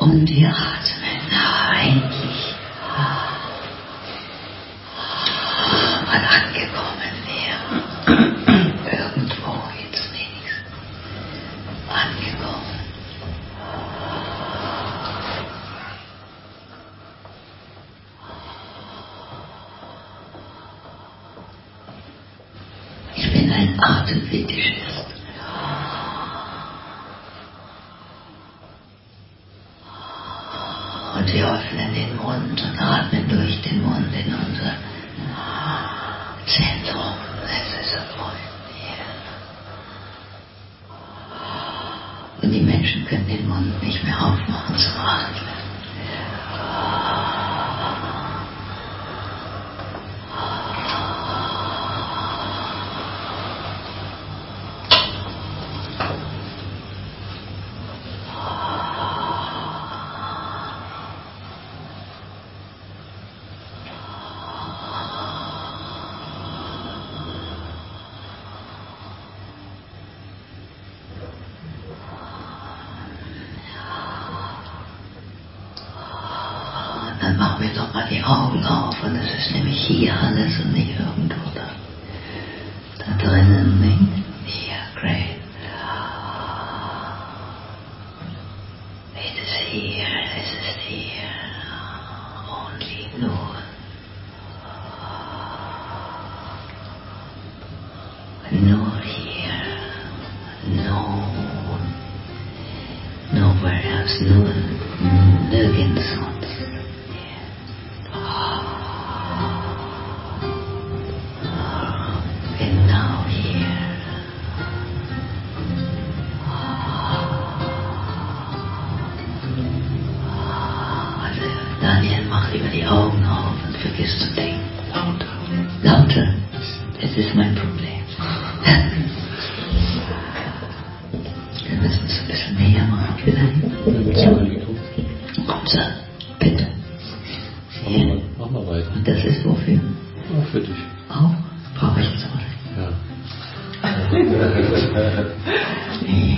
Und wir atmen endlich mal angekommen wäre. Irgendwo jetzt nichts. Angekommen. Ich bin ein Atemfetischist. Und wir öffnen den Mund und atmen durch den Mund in unser Zentrum. Es ist erfreut hier. Und die Menschen können den Mund nicht mehr aufmachen zum Atmen. Dann machen wir doch mal die Augen auf und es ist nämlich hier alles und nicht irgendwo da drinnen, nicht? Hier, great. Es ist hier, only nur. Nur hier, nowhere else, nur nirgends sonst. Genau hier. Also, Daniel, mach lieber die Augen auf und vergiss zu denken. Lauter. Es ist mein Problem. Wir müssen es ein bisschen näher machen, vielleicht. Komm, so, bitte. Hier. Mach mal weiter. Und das ist wofür? Auch für dich. Auch? Brauche ich das auch? Ja. Nee.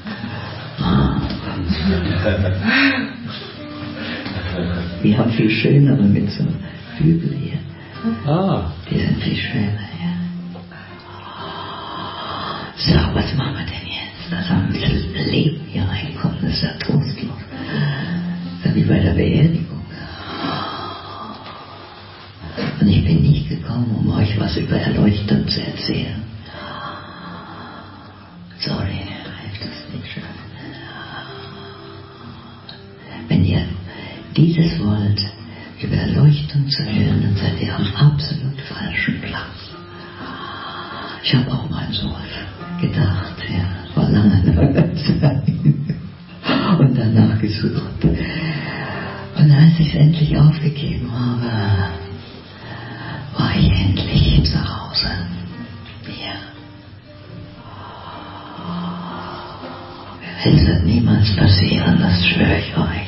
Wir haben viel schönere mit so Hügel hier. Ah. Die sind viel schöner, ja. So, was machen wir denn jetzt? Da soll ein bisschen Leben hier reinkommen, das ist ja trostlos. Das ist ja wie bei der Beerdigung. Und ich bin nicht gekommen, um euch was über Erleuchtung zu erzählen. Sorry, hilft das nicht schön. Wenn ihr dieses wollt, über Erleuchtung zu hören, dann seid ihr am absolut falschen Platz. Ich habe auch mal sowas gedacht, ja, vor langer Zeit. Und danach gesucht. Und als ich es endlich aufgegeben habe, war ich endlich zu Hause. Ja. Es wird niemals passieren, das schwöre ich euch.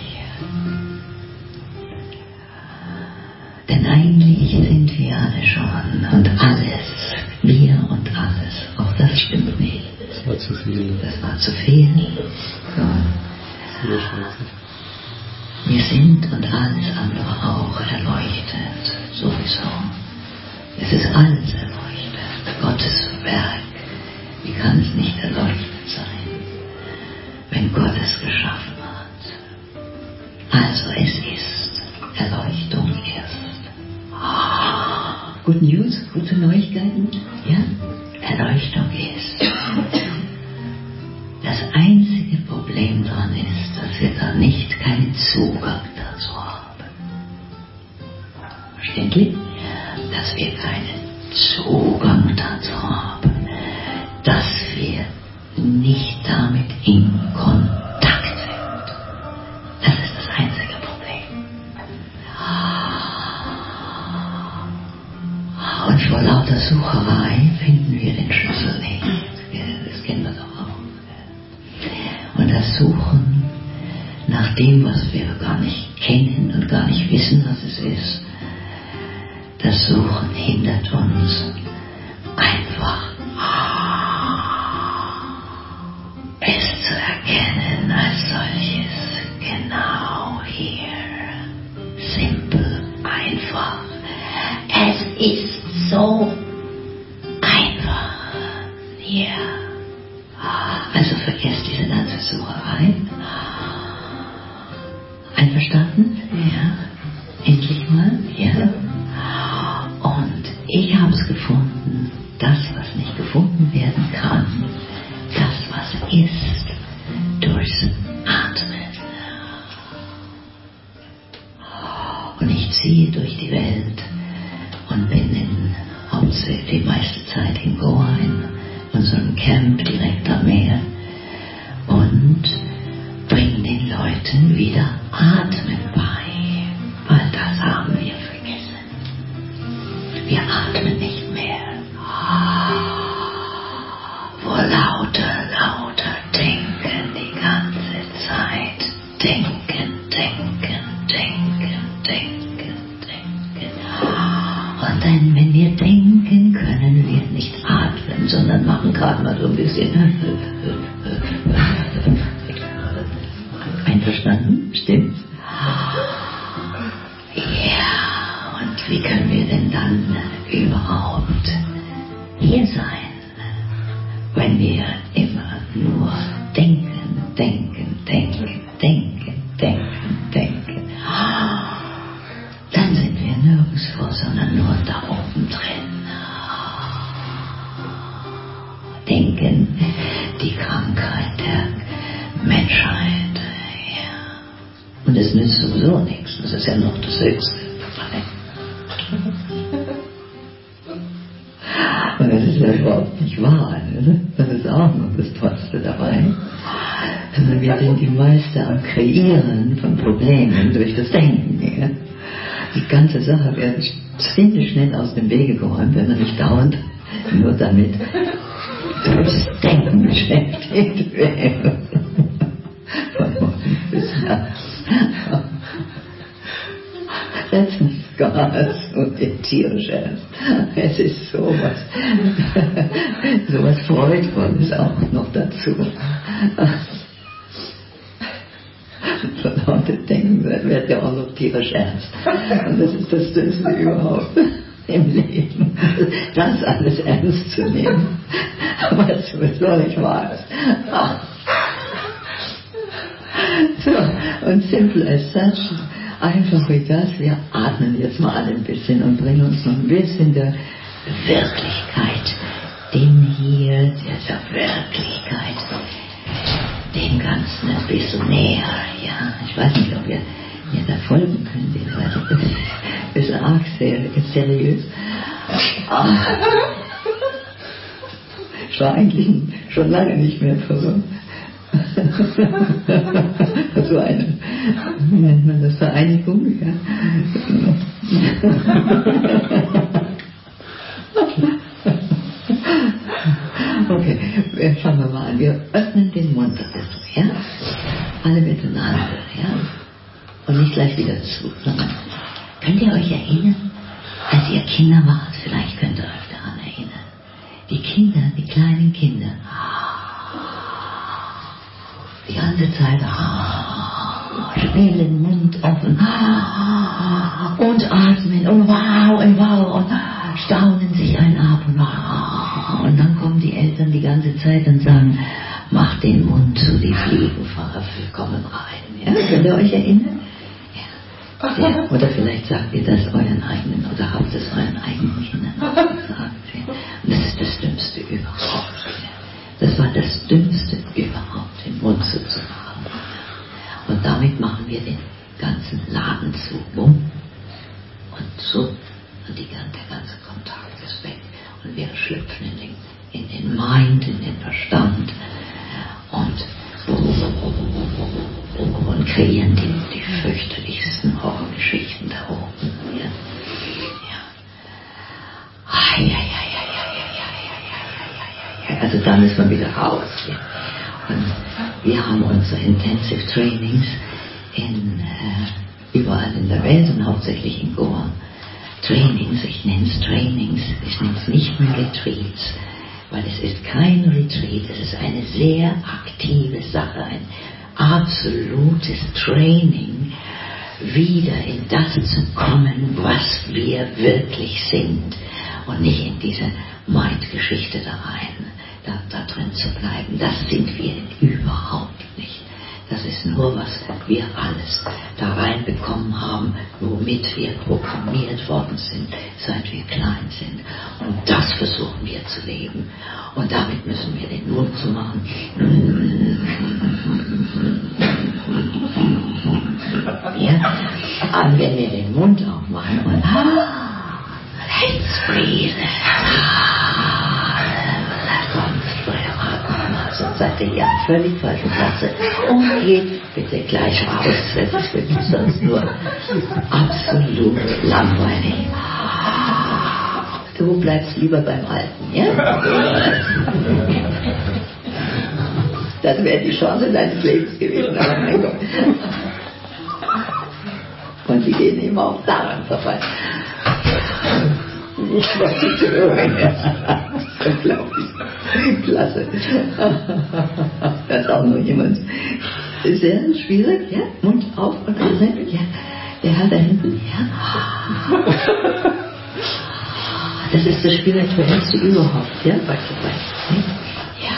Denn eigentlich sind wir alle schon und alles, wir und alles, auch das stimmt nicht. Das war zu viel. Das war zu viel. So. Wir sind und alles andere auch erleuchtet, sowieso. Es ist alles erleuchtet, Gottes Werk. Wie kann es nicht erleuchtet sein, wenn Gott es geschaffen hat? Also es ist, Erleuchtung ist. Good News, gute Neuigkeiten, ja? Erleuchtung ist. Das einzige Problem daran ist, dass wir da nicht keinen Zugang dazu haben. Verständlich? Dass wir keinen Zugang dazu haben. Dass wir nicht damit in Kontakt sind. Das ist das einzige Problem. Und vor lauter Sucherei finden wir den Schlüssel nicht. Das kennen wir doch auch. Und das Suchen nach dem, was wir gar nicht kennen und gar nicht wissen, was es ist, das Suchen hindert uns einfach, es zu erkennen als solches. Genau. Also vergesst diese ganze Sucherei. Einverstanden? Ja. Endlich mal? Ja. Und ich habe es gefunden, das, was nicht gefunden werden kann, das, was ist, durchs Atmen. Und ich ziehe durch die Welt und bin hauptsächlich die meiste Zeit in Goa, in unserem Camp direkt am Meer, und bringe den Leuten wieder Atmen bei, weil das haben wir vergessen. Wir atmen nicht mehr. Vor lauter denken die ganze Zeit. Denken. Und dann, wenn wir denken, können wir nicht atmen, sondern machen gerade mal so ein bisschen. Einverstanden? Stimmt? Ja, und wie können wir denn dann überhaupt hier sein, wenn wir immer nur denken? Dann sind wir nirgendwo, sondern nur da oben drin. Denken, die Krankheit der Menschheit. Ja. Und es nützt sowieso nichts. Das ist ja noch das Höchste. Und das ist ja überhaupt nicht wahr. Ne? Das ist auch noch das Tollste dabei. Also wir sind die Meister am Kreieren von Problemen durch das Denken. Ja? Die ganze Sache wird ziemlich schnell aus dem Wege geräumt, wenn man nicht dauernd nur damit durchs Denken beschäftigt wäre. Von morgens bis nachts. Letztens gar so tierisch erst. Es ist sowas Freudvolles auch noch dazu. Von heute denken wird ja auch noch tierisch ernst. Und das ist das Dümmste überhaupt im Leben. Das alles ernst zu nehmen. Aber es sowieso nicht wahr ist. So, und simple as such, einfach wie das, wir atmen jetzt mal alle ein bisschen und bringen uns noch ein bisschen der Wirklichkeit, dem hier, dieser Wirklichkeit, dem Ganzen ein bisschen näher. Ja, ich weiß nicht, ob ihr mir da folgen könnt, das ist ein bisschen arg seriös. Ich war eigentlich schon lange nicht mehr versucht. So eine, wie nennt man das, Vereinigung? Ja. Okay, fangen wir mal an. Wir öffnen den Mund ein bisschen, ja? Alle miteinander, ja? Und nicht gleich wieder zu, sondern könnt ihr euch erinnern, als ihr Kinder wart? Vielleicht könnt ihr euch daran erinnern. Die Kinder, die kleinen Kinder, die ganze Zeit spielen, Mund offen und atmen und wow und staunen sich ein ab und dann kommen die Eltern die ganze Zeit und sagen, macht den Mund zu, die Fliegen kommen rein. Ja? Könnt ihr euch erinnern? Ja. Oder vielleicht sagt ihr das euren eigenen oder habt es euren eigenen Kindern gesagt. Ja. Und das ist das Dümmste überhaupt. Ja. Das war das Dümmste überhaupt, den Mund zuzumachen. Und damit machen wir den ganzen Laden zu. Bumm. Und so. Und der ganze Kontakt ist weg. Und wir schlüpfen in den Mind, in den Verstand. Und kreieren die fürchterlichsten Horrorgeschichten da oben. Ja. Also da müssen wir wieder raus. Ja. Und wir haben unsere Intensive Trainings überall in der Welt und hauptsächlich in Goa. Trainings, ich nenne es Trainings, ich nenne es nicht mehr Retreats, weil es ist kein Retreat, es ist eine sehr aktive Sache, ein absolutes Training, wieder in das zu kommen, was wir wirklich sind und nicht in diese Mind-Geschichte da rein. da drin zu bleiben. Das sind wir überhaupt nicht. Das ist nur, was wir alles da reinbekommen haben, womit wir programmiert worden sind, seit wir klein sind. Und das versuchen wir zu leben. Und damit müssen wir den Mund zu machen. Ja? Und wenn wir den Mund aufmachen und let's breathe. Sonst seid ihr hier am völlig falschen Platz und geht bitte gleich raus. Das ist wirklich sonst nur absolut langweilig. Du bleibst lieber beim Alten, ja? Das wäre die Chance deines Lebens gewesen, aber mein Gott. Und sie gehen immer auch daran vorbei. Ich weiß nicht, das ist unglaublich. Klasse. Da ist auch noch jemand. Sehr schwierig, ja? Mund auf und atmen, ja? Der Herr da hinten, ja? Das ist das Spirituellste überhaupt, ja? Ja.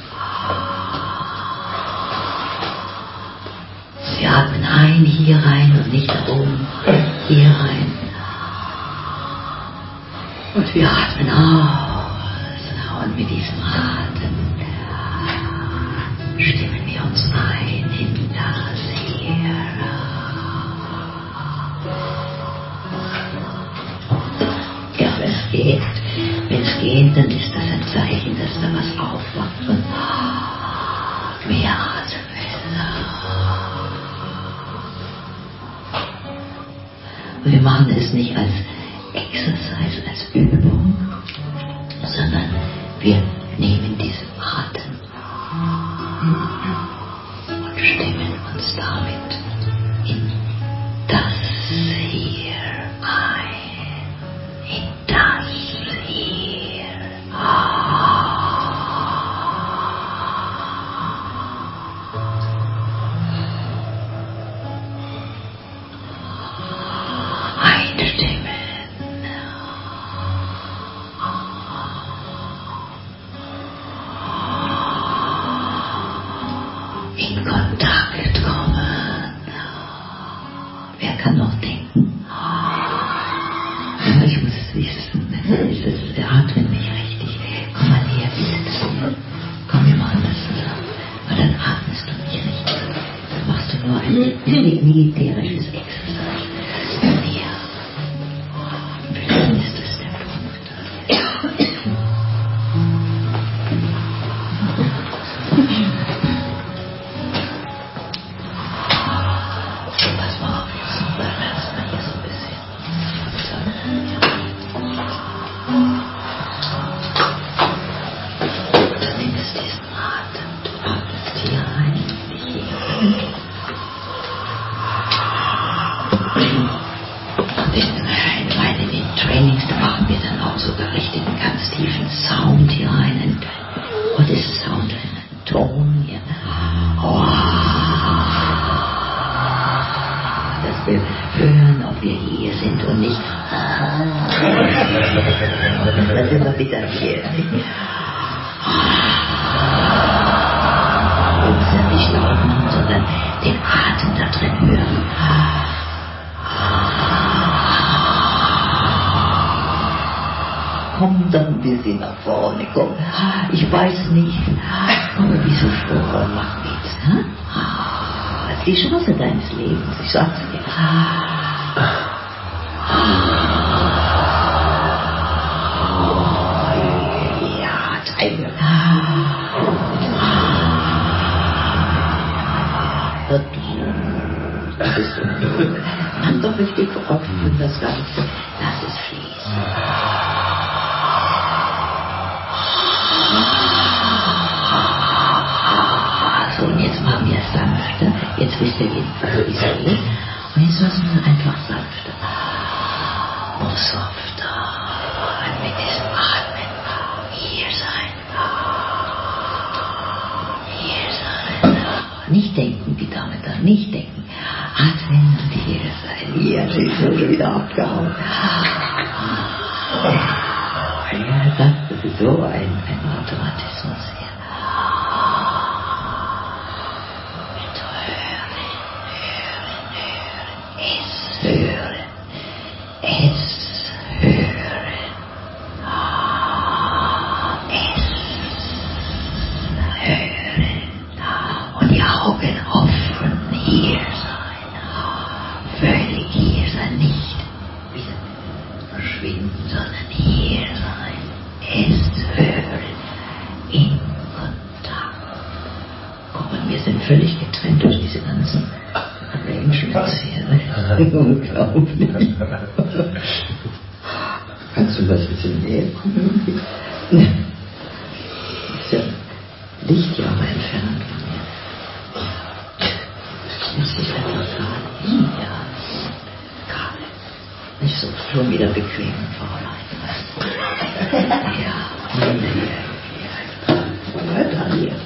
Wir atmen ein, hier rein und nicht da oben, hier rein. Und wir atmen aus. Und mit diesem Atem stimmen wir uns ein in das hier. Ja, wenn es geht, dann ist das ein Zeichen, dass da was aufwacht und mehr Atem will. Und wir machen es nicht als Exercise, als Übung, sondern wir nehmen diesen Atem und stimmen uns damit in das hier ein, in das hier. Einstimmen. In Kontakt kommen. Wer kann noch denken? Ja, ich muss es wissen. Der atmet nicht richtig. Komm mal her, bitte. Komm, wir machen das zusammen. Aber dann atmest du nicht richtig. Dann machst du nur ein militärisches Exercise. Ja. Vielleicht ist das der Punkt. Pass mal auf, jetzt bleiben wir erstmal hier so ein bisschen. Du nimmst diesen Atem, du atmest hier rein, hier rein. Und in den Trainings, da machen wir dann auch sogar richtig einen ganz tiefen Sound hier rein. What is Sound? Ein Ton hier. Dass wir hören, ob wir hier sind und nicht. Da sind wir wieder hier. Uns ja nicht laut machen, sondern den Atem da drin hören. Komm doch ein bisschen nach vorne, komm. Ich weiß nicht. Aber wieso vor? Mach nichts, ne? Das ist die Chance deines Lebens, ich sag's dir. Ja, Tiger. Das ist so. Mach doch richtig offen das Ganze. Lass es fließen. So, und jetzt machen wir es sanfter. Jetzt wisst ihr jedenfalls, wie es geht. Und jetzt lassen wir einfach sanfter. Noch softer. Und mit diesem Atmen hier sein. Hier sein. Nicht denken, die Dame da. Nicht denken. Atmen und hier sein. Hier, sie ist schon wieder abgehauen. Ja, das sowieso ein Automatismus hier. Und hören, es hören, es hören, und die Augen offen hier sein, völlig hier sein, nicht wieder verschwinden, sondern hier sein, es hören, in Kontakt kommen. Wir sind völlig getrennt durch diese ganzen Arrangements hier. Unglaublich. Kannst du was ein bisschen näher kommen? Ist ja Lichtjahre entfernt von mir. Ist nicht einfach gerade? Ja. Gerade. Nicht so schon wieder bequem vorbereitet. Ja. Hört an hier.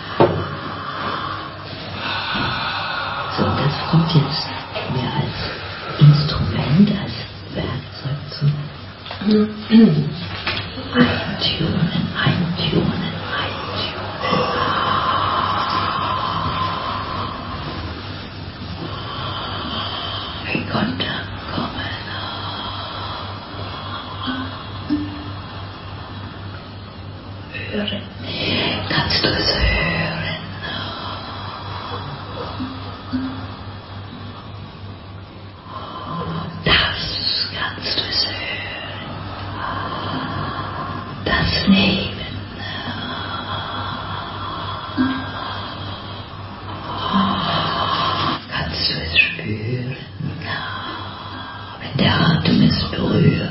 So, das kommt jetzt mehr als Instrument, als Werkzeug zum Eintunen. In Kontakt kommen. Hören. Kannst du es hören? Das kannst du es hören. Das Leben. Kannst du es spüren? Wenn der Atem es berührt.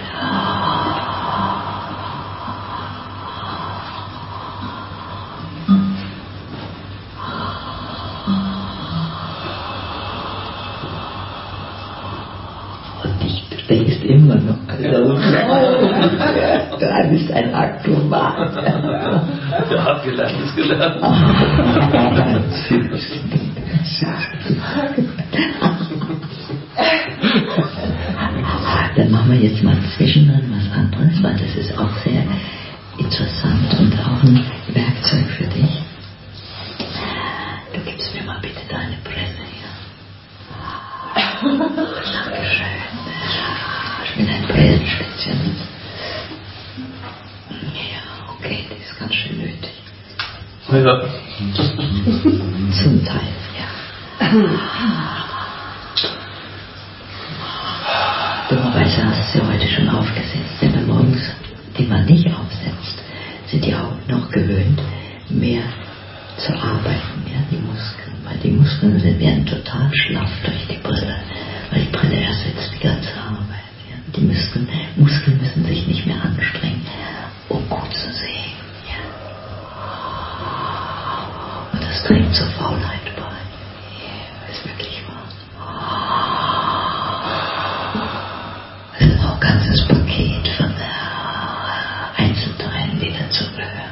Du denkst immer noch, du bist ein Akrobat. Ja, gelernt ist gelernt. Dann machen wir jetzt mal zwischendrin was anderes, weil das ist auch sehr interessant und auch ein Werkzeug für dich. Du gibst mir mal bitte deine Presse hier. Dankeschön. Ich bin ein Brillenspezialist. Ja, okay, das ist ganz schön nötig. Ja. Zum Teil, ja. Dummerweise hast du sie heute schon aufgesetzt, denn morgens, die man nicht aufsetzt, sind die Augen noch gewöhnt, mehr zu arbeiten, ja, die Muskeln. Weil die Muskeln werden total schlaff durch die Brille, weil die Brille ersetzt die ganze Arbeit. Ja. Die Muskeln müssen sich nicht mehr anstrengen, um gut zu sehen. Ja. Und das trägt zur Faulheit bei. Ja, ist wirklich wahr. Das ist auch ein ganzes Paket von Einzelteilen, die dazugehören.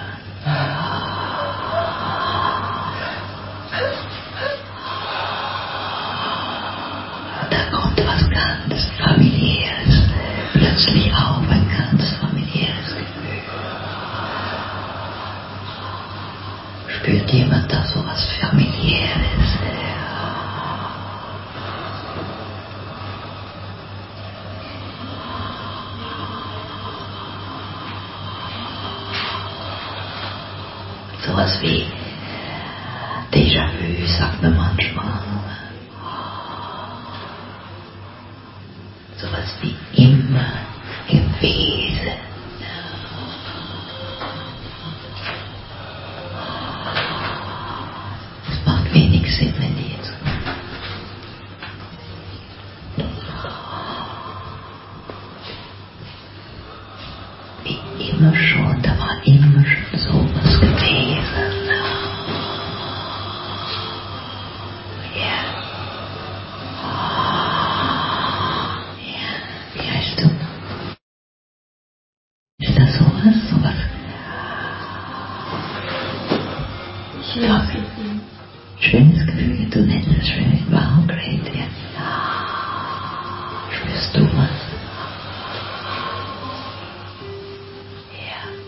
Da kommt was ganz Familiäres plötzlich auf, ein ganz familiäres Gefühl. Spürt jemand da so was Familiäres? Sowas wie Déjà-vu, sagt man manchmal. Sowas wie immer gewesen. Es macht wenig Sinn, wenn die jetzt wie immer schon, da war immer schon sowas gewesen. Wie heißt du? Ist das sowas? Schönes Gefühl, du nennst es schön. Wow, great, ja. Spürst du was? Ja.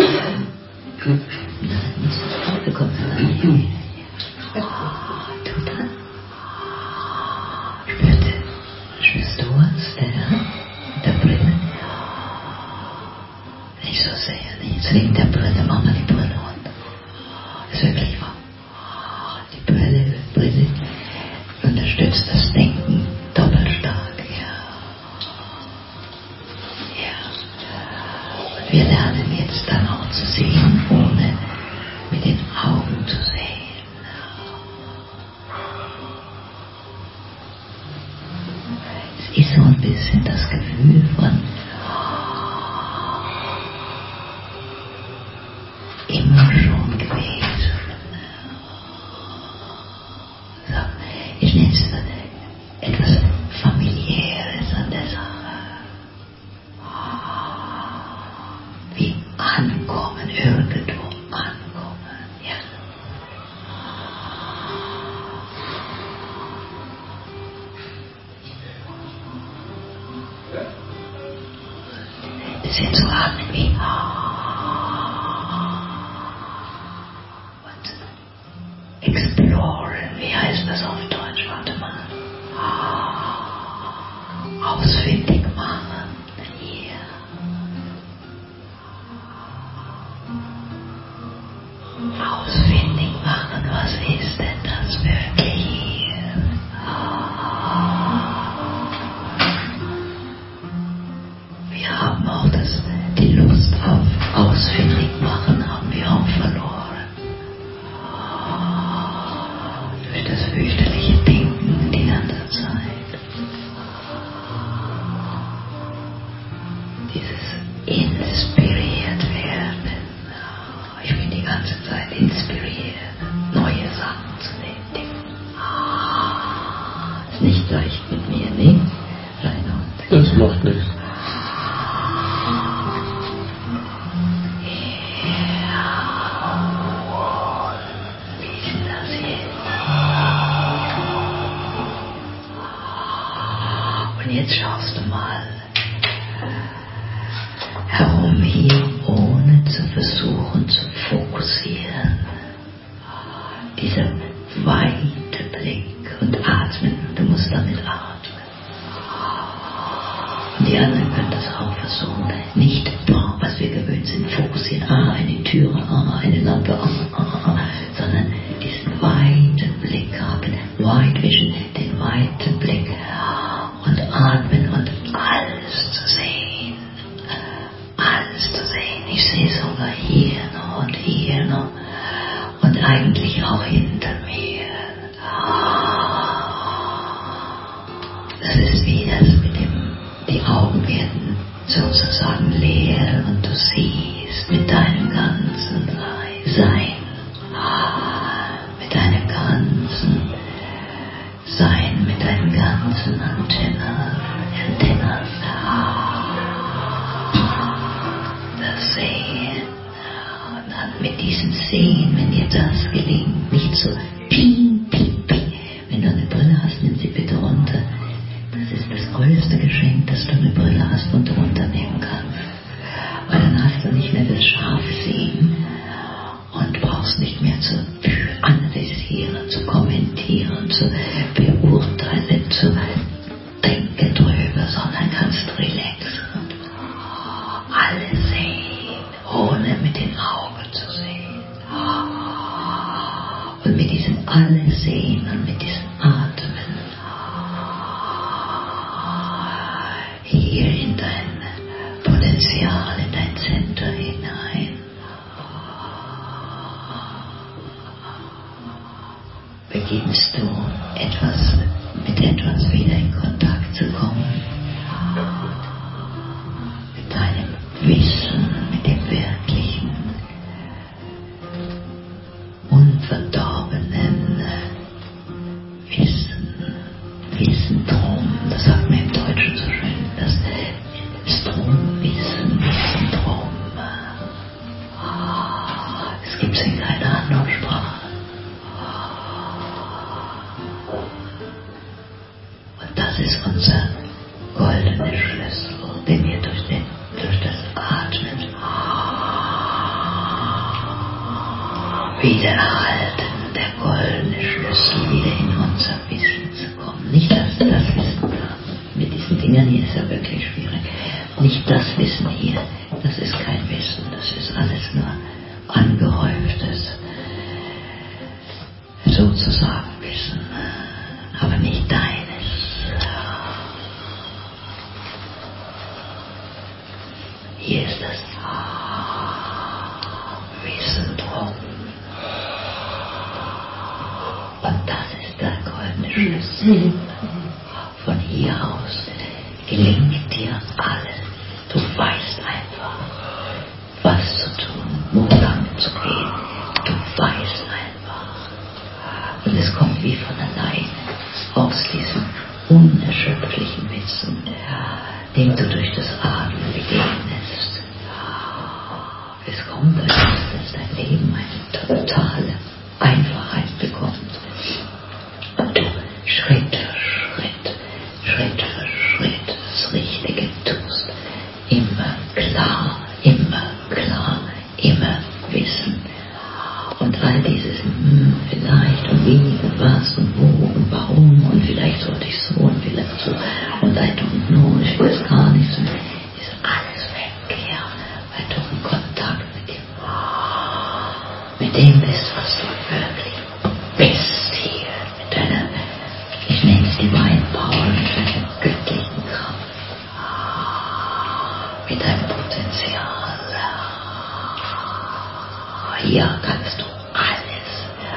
Du kommst dann hier. Total. Spürst du was, der Brille? Nicht so sehr, nicht. Jetzt wegen der Brille, mach mal die Brille runter. Das ist wirklich wahr. Die Brille unterstützt das Denken doppelt stark, ja. Und wir lernen jetzt dann auch zu sehen, ohne mit den Augen zu sehen. Es ist so ein bisschen das Gefühl von immer schon gewesen. So, ich nenne es etwas Familiäres an der Sache. Wie ankommen, irgendwo ankommen, ja. Das sind so Atmen wie exploren, wie heißt das auf Deutsch? Warte mal. Ausfindig machen. Hier. Ausfindig machen, was ist denn das wirklich hier? Wir haben auch die Lust auf ausfindig machen, haben wir auch verloren. Durch das fürchterliche Denken die ganze Zeit. Dieses inspiriert werden. Ich bin die ganze Zeit inspiriert, neue Sachen zu entdecken. Ist nicht leicht mit mir, ne? Reinhold. Das macht nichts. Und jetzt schaust du mal herum hier, ohne zu versuchen zu fokussieren. Dieser weite Blick und atmen, du musst damit atmen. Und die anderen können das auch versuchen. Nicht, was wir gewöhnt sind, fokussieren, eine Türe, eine Lampe, sondern diesen weiten Blick haben, Wide Vision, den weiten Blick und atmen und alles zu sehen. Alles zu sehen. Ich sehe sogar hier noch und hier noch und eigentlich auch hinter mir. Das ist wie das mit dem, die Augen werden sozusagen leer und du siehst mit deinem ganzen Sein, mit deinem ganzen Sein, mit deinen ganzen Antennen, das Sehen. Und dann mit diesem Sehen, wenn dir das gelingt, nicht so ping, ping, ping. Wenn du eine Brille hast, nimm sie bitte runter. Das ist das größte Geschenk, dass du eine Brille hast und runternehmen kannst. Weil dann hast du nicht mehr das scharfe Sehen und brauchst nicht mehr zu analysieren, zu kommentieren, zu beurteilen, zu denken drüber, sondern kannst relaxen und alles sehen, ohne mit den Augen zu sehen. Und mit diesem alles sehen und mit diesem Atmen hier in dein Potenzial, in dein Zentrum hinein. Beginnst du mit etwas wieder in Kontakt zu kommen. Mit deinem Wissen, mit dem Wirklichen, unverdorbenen Wissen drum, das sagt man im Deutschen so schön, das Stromwissen drum. Es gibt es in keiner anderen Sprache. Das ist unser goldener Schlüssel, den wir durch das Atmen Wiedererhalten, der goldene Schlüssel, wieder in unser Wissen zu kommen. Nicht das Wissen da. Mit diesen Dingern hier ist ja wirklich schwierig. Nicht das Wissen hier, das ist kein Wissen, das ist alles nur angehäuftes, sozusagen Wissen, aber nicht deines. Hier ist das Wissen drum. Und das ist der goldene Schlüssel. Von hier aus gelingt dir alles. Du weißt einfach, was zu tun, wo lang zu gehen. Du weißt einfach. Und es kommt wie von alleine aus diesem unerschöpflichen Wissen, dem du durch das Atmen begegnest. Es kommt, dass dein Leben eine totale Einfachheit bekommt. Und du Schritt für Schritt das Richtige tust. Immer klar, immer wissen. Und all dieses vielleicht und wie und was und wo und warum und vielleicht sollte ich so und vielleicht so und I don't know, ich weiß gar nicht so, ist alles weg, ja, weil du in Kontakt mit dem bist, was du wirklich bist hier, mit deiner, ich nenne es Divine Power, mit deiner göttlichen Kraft, mit deinem Potenzial. Hier kannst du alles,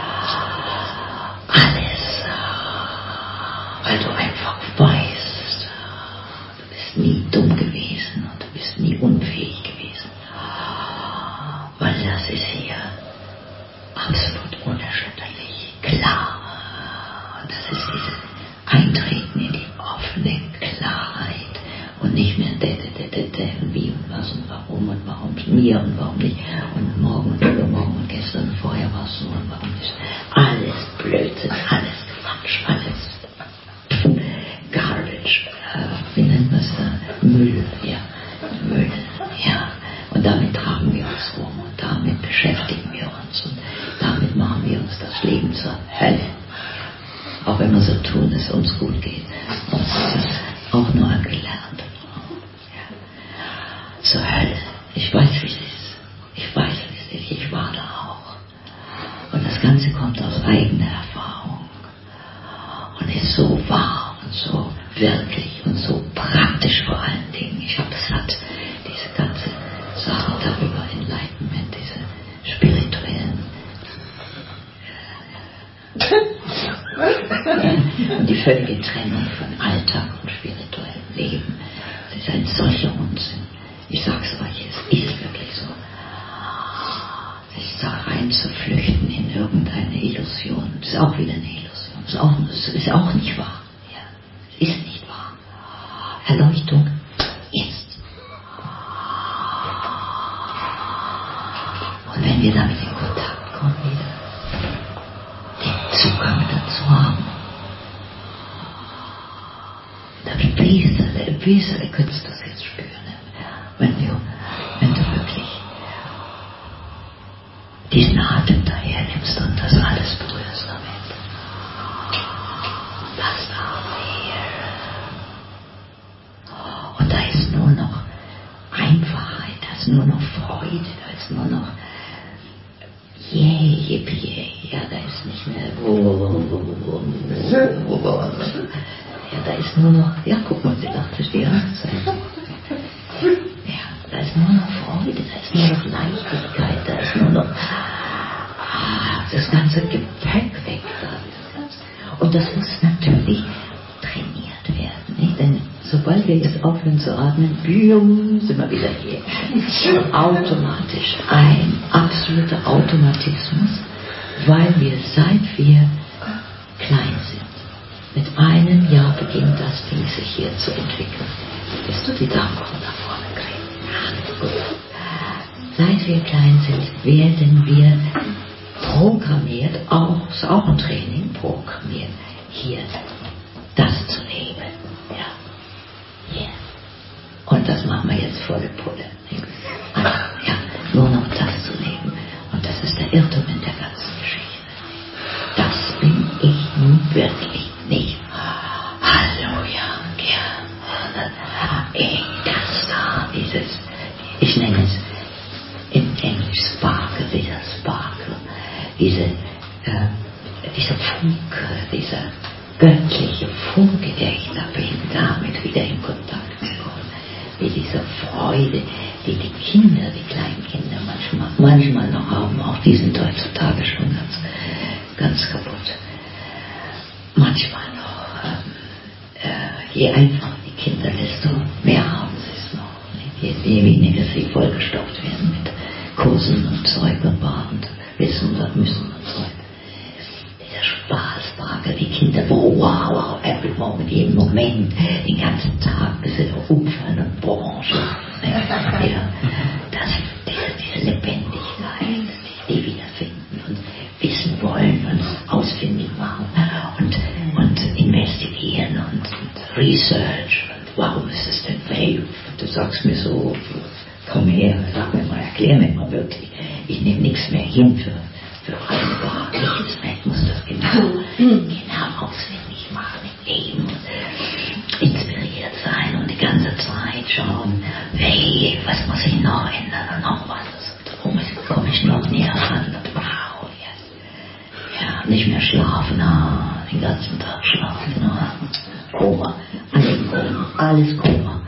weil du einfach weißt, du bist nie dumm gewesen und du bist nie unfähig gewesen, weil das ist hier absolut unerschütterlich klar. Und das ist dieses Eintreten in die offene Klarheit und nicht mehr und wie und was und warum mir und warum nicht und morgen und übermorgen und gestern und vorher war es so und warum nicht. Alles Blödsinn, alles Quatsch, alles Garbage, wie nennt man es da? Müll, ja. Und damit tragen wir uns rum und damit beschäftigen wir uns und damit machen wir uns das Leben zur Hölle. Auch wenn wir so tun, dass es uns gut geht. Und das ist auch nur angelernt. Zur Hölle. Ich weiß, wie es ist. Ich war da auch. Und das Ganze kommt aus eigener Erfahrung. Und ist so wahr und so wirklich und so praktisch vor allen Dingen. Ich habe satt, diese ganze Sache darüber, Enlightenment, diese spirituellen und die völlige Trennung von Alltag und spirituellem Leben. Es ist ein solcher Unsinn. Ich sag's euch, es ist wirklich so. Sich da reinzuflüchten in irgendeine Illusion, das ist auch wieder eine Illusion. Das ist auch nicht wahr. Ja, es ist nicht wahr. Erleuchtung ist. Und wenn wir damit in Kontakt kommen, wieder den Zugang dazu haben, dann wie könntest du das jetzt spüren, wenn du wirklich diesen Atem daher nimmst und das alles berührst damit. Das da hier. Und da ist nur noch Einfachheit, da ist nur noch Freude, da ist nur noch yippie, ja, da ist nicht mehr ja, da ist nur noch, ja, guck mal, sie lacht sich die ganze Zeit. Ja, da ist nur noch Freude, da ist nur noch Leichtigkeit, da ist nur noch das ganze Gepäck weg da. Und das muss natürlich trainiert werden, nicht? Denn sobald wir jetzt aufhören zu atmen, sind wir wieder hier. Automatisch, ein absoluter Automatismus, weil wir, seit wir klein sind, mit einem Jahr beginnt das Ding sich hier zu entwickeln. Bist du die Dame nach vorne kriegen? Gut. Seit wir klein sind, werden wir programmiert, ist auch ein Training, programmiert, hier das zu leben. Ja. Yeah. Und das machen wir jetzt volle Pulle. Also, ja, nur noch das zu leben. Und das ist der Irrtum in der ganzen dieser Funke, dieser göttliche Funke, der ich da bin, damit wieder in Kontakt zu kommen. Wie diese Freude, die die Kinder, die kleinen Kinder manchmal noch haben, auch die sind heutzutage schon ganz kaputt. Manchmal noch. Je einfacher die Kinder, desto mehr haben sie es noch. Je weniger sie vollgestopft werden mit Kursen und Zeug und Wissen und Müssen und Zeug. Dieser Spaßfrage, die Kinder, wow, every moment, jeden Moment, den ganzen Tag, bis sie umfallen und Branche. Ja, diese Lebendigkeit, die wiederfinden und wissen wollen und ausfindig machen und investigieren und Research und warum ist es denn fake? Du sagst mir so, komm her, sag mir mal, erklär mir mal wirklich. Ich nehme nichts mehr hin für eine Woche. Ich muss das genau auswendig machen im Leben und inspiriert sein und die ganze Zeit schauen, hey, was muss ich noch ändern und noch was. Komme ich noch näher ran und wow, yes. Ja, nicht mehr schlafen, den ganzen Tag schlafen, Koma, alles Koma.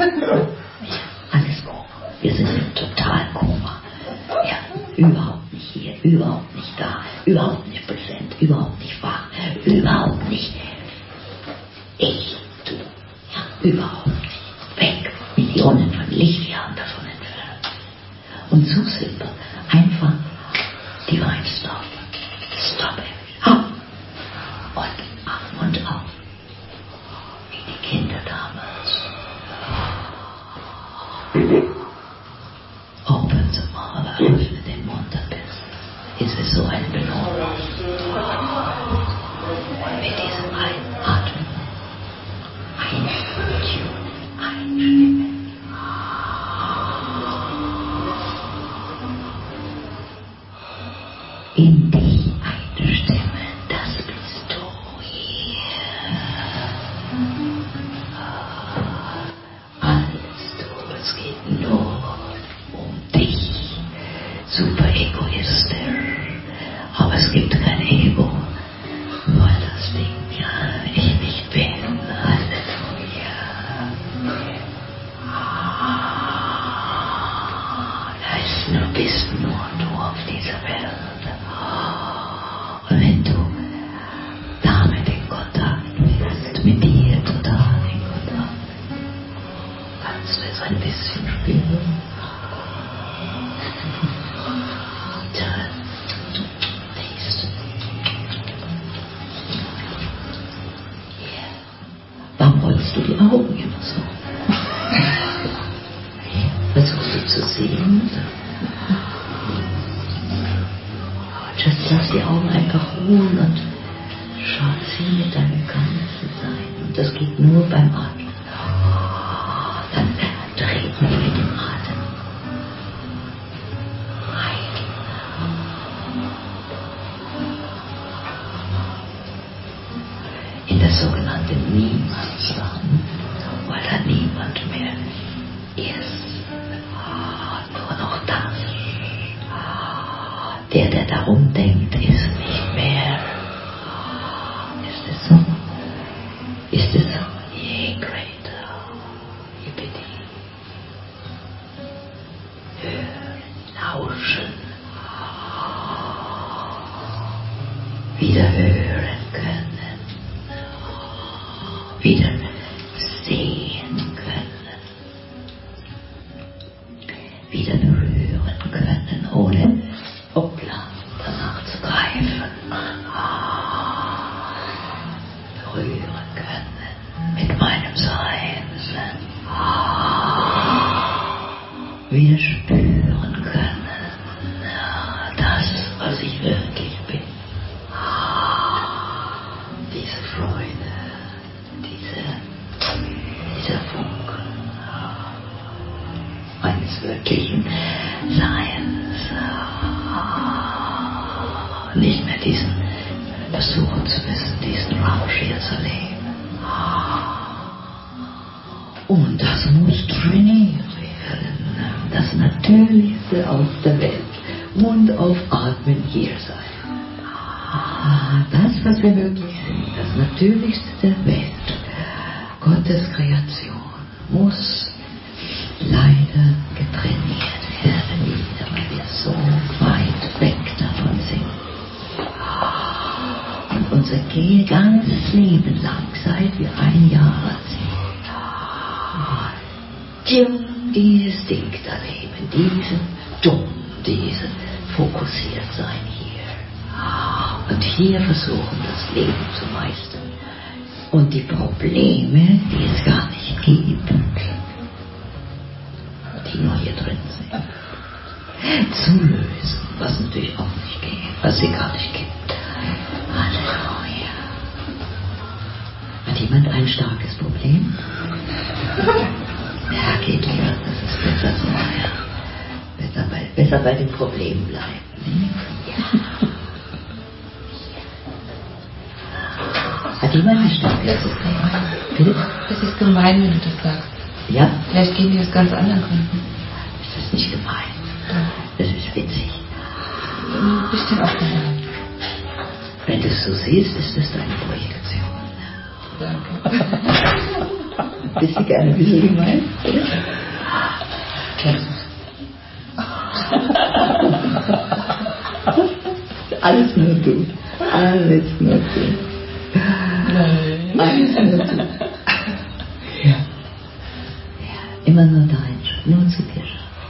Alles Koma. Wir sind im totalen Koma. Ja, überhaupt nicht hier, überhaupt nicht da, überhaupt nicht präsent, überhaupt nicht wahr, überhaupt nicht ich, du. Ja, überhaupt nicht. Weg. Millionen von Lichtjahren davon entfernt. Und so sind wir. Einfach Divine Stop. Stop it. Ab. Und ab und auf. Wie die Kinder damals. Open zum Mal, öffne den Mund ein bisschen. Ist es so eine Belohnung? Und mit diesem Einatmen, einstimmen. In dich einstimmen, das bist du hier. Alles du, es geht nur um dich. Super egoistisch. Aber es gibt kein Ego, weil das Ding ich nicht bin. Halleluja. Bist nur du auf dieser Welt. Und wenn du damit in Kontakt bist, mit dir total in Kontakt, kannst du es ein bisschen spüren. Warum rollst du die Augen immer so? Versuchst du zu sehen? Just lass die Augen einfach ruhen und schau sie mit deinem ganzen Sein. Und das geht nur beim Atmen. Dann treten wir mit dem Atem ein. In das sogenannte Niemandsland, weil da niemand mehr ist. Nur noch das. Der darum denkt, ist nicht mehr. Ist es so? Ist es so? Je greater, je bitte. Hören, lauschen. Wieder hören können. Wieder sehen können. Wieder berühren können, ohne danach zu greifen, berühren können mit meinem Sein, wieder spüren können, das, was ich wirklich bin, diese Freude, dieser Funke meines wirklichen Seins. Nicht mehr diesen versuchen zu müssen, diesen Rausch hier zu leben. Und das muss trainiert werden. Das Natürlichste aus der Welt Mund aufatmen, hier sein. Das, was wir wirklich sind, das Natürlichste der Welt, Gottes Kreation, muss leider getrainiert werden wieder, weil wir so weit weg davon sind. Und unser ganzes Leben lang, seit wir 1 Jahr alt sind, dieses Ding da leben, dieses fokussiert sein hier. Und hier versuchen, das Leben zu meistern. Und die Probleme, die es gar nicht gibt, die nur hier drin sind, zu lösen, was natürlich auch nicht geht, was sie gar nicht gibt. Halleluja. Hat jemand ein starkes Problem? Ja, geht lieber, das ist besser so, ja. Besser bei dem Problem bleiben. Ja. Hat jemand ein starkes Problem? Bitte? Das ist gemein, wenn du das sagst. Ja? Vielleicht gehen die aus ganz anderen Gründen. Das ist nicht gemein. Das ist witzig. Ein bisschen auch gemein. Wenn du es so siehst, ist das deine Projektion. Danke. Bist du gerne ein bisschen gemein? Kennst du? Alles nur du. Alles nur du. Nein. Alles nur du. Ja. Immer nur dein, nur zu dir.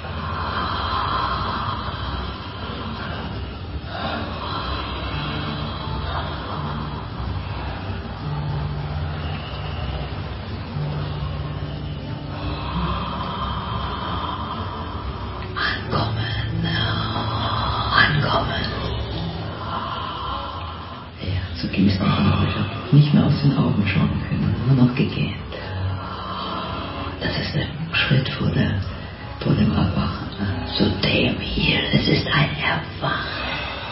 Nicht mehr aus den Augen schauen können, nur noch gegähnt. Das ist der Schritt vor dem Erwachen. Zu dem hier, es ist ein Erwachen.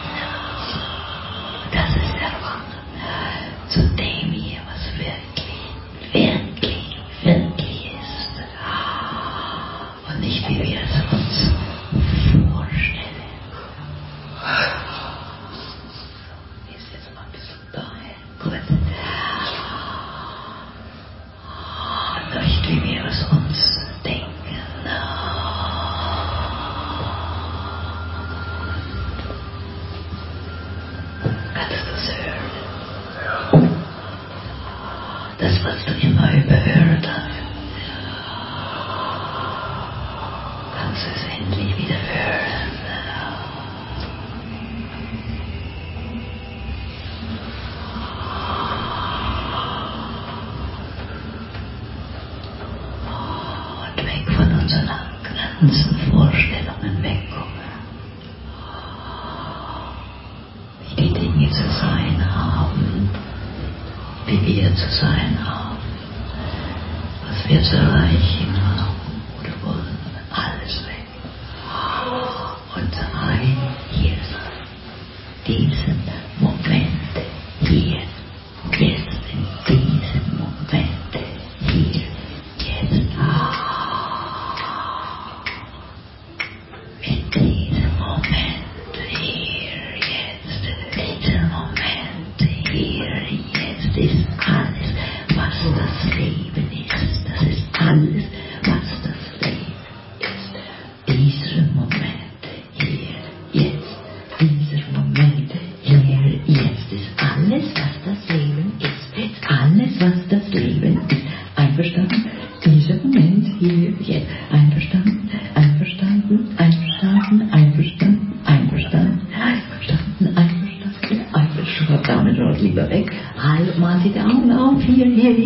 Das ist Erwachen. Zu dem hier, was wirklich ist. Und nicht wie wir es uns vorstellen. Ist jetzt mal ein bisschen daher. Gut. Nicht wie wir es uns denken. Kannst du es hören? Das, was du immer überhört hast. Kannst du es endlich wieder hören? Ganzen Vorstellungen wegkommen. Wie die Dinge zu sein haben, wie wir zu sein haben, was wir zu erreichen haben oder wollen, alles weg. Und ein hier sein, diesen Moment hier, jetzt in diesem Moment hier, jetzt. Lieber weg. Halt mal die Augen auf. Hier.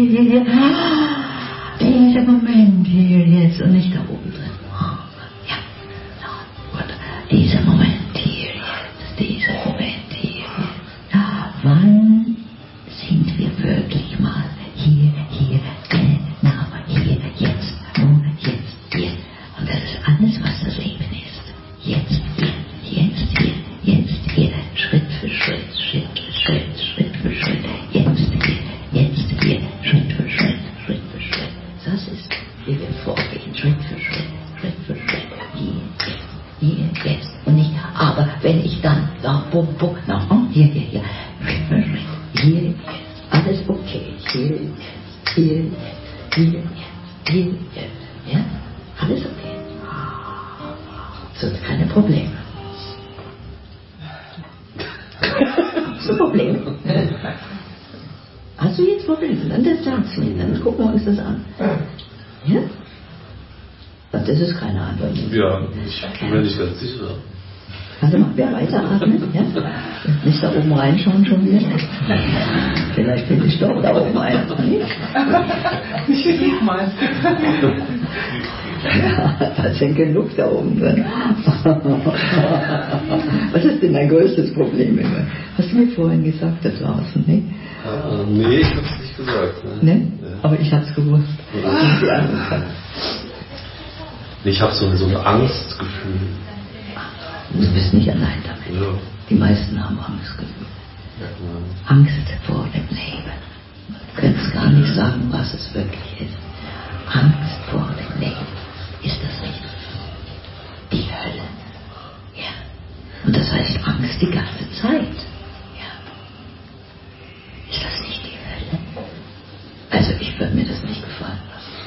Dieser Moment hier jetzt und nicht da oben drin. Ja, gut. Dieser Moment hier jetzt. Dieser Moment hier jetzt. Wann sind wir wirklich mal hier, genau, hier, jetzt, nur jetzt, hier. Und das ist alles, was das Leben ist. Jetzt, hier. Schritt für Schritt. Schritt für Schritt, jetzt hier, Schritt für Schritt. Das ist, wie wir vorgehen, Schritt für Schritt. No, hier. Hier, alles okay. Hier. Ja, alles okay. So, keine Probleme. Hast du Probleme? Hast du jetzt Probleme? Dann sag's mir, dann gucken wir uns das an. Ja? Das ist keine Antwort. Ja, ich bin mir nicht ganz sicher. Also machen wir weiteratmen, ja? Nicht da oben reinschauen schon wieder. Vielleicht bin ich doch da oben ein. Ich versuch mal. Ja, da sind genug da oben drin. Was ist denn dein größtes Problem immer? Hast du mir vorhin gesagt, da draußen, ne? Nee, ich hab's nicht gesagt. Ne? Ja. Aber ich hab's gewusst. Ich habe so ein Angstgefühl. Du bist nicht allein damit. Ja. Die meisten haben Angstgefühl. Ja. Angst vor dem Leben. Du kannst gar nicht sagen, was es wirklich ist. Angst vor dem Leben. Ist das nicht die Hölle? Ja. Und das heißt Angst die ganze Zeit. Ja. Ist das nicht die Hölle? Also ich würde mir das nicht gefallen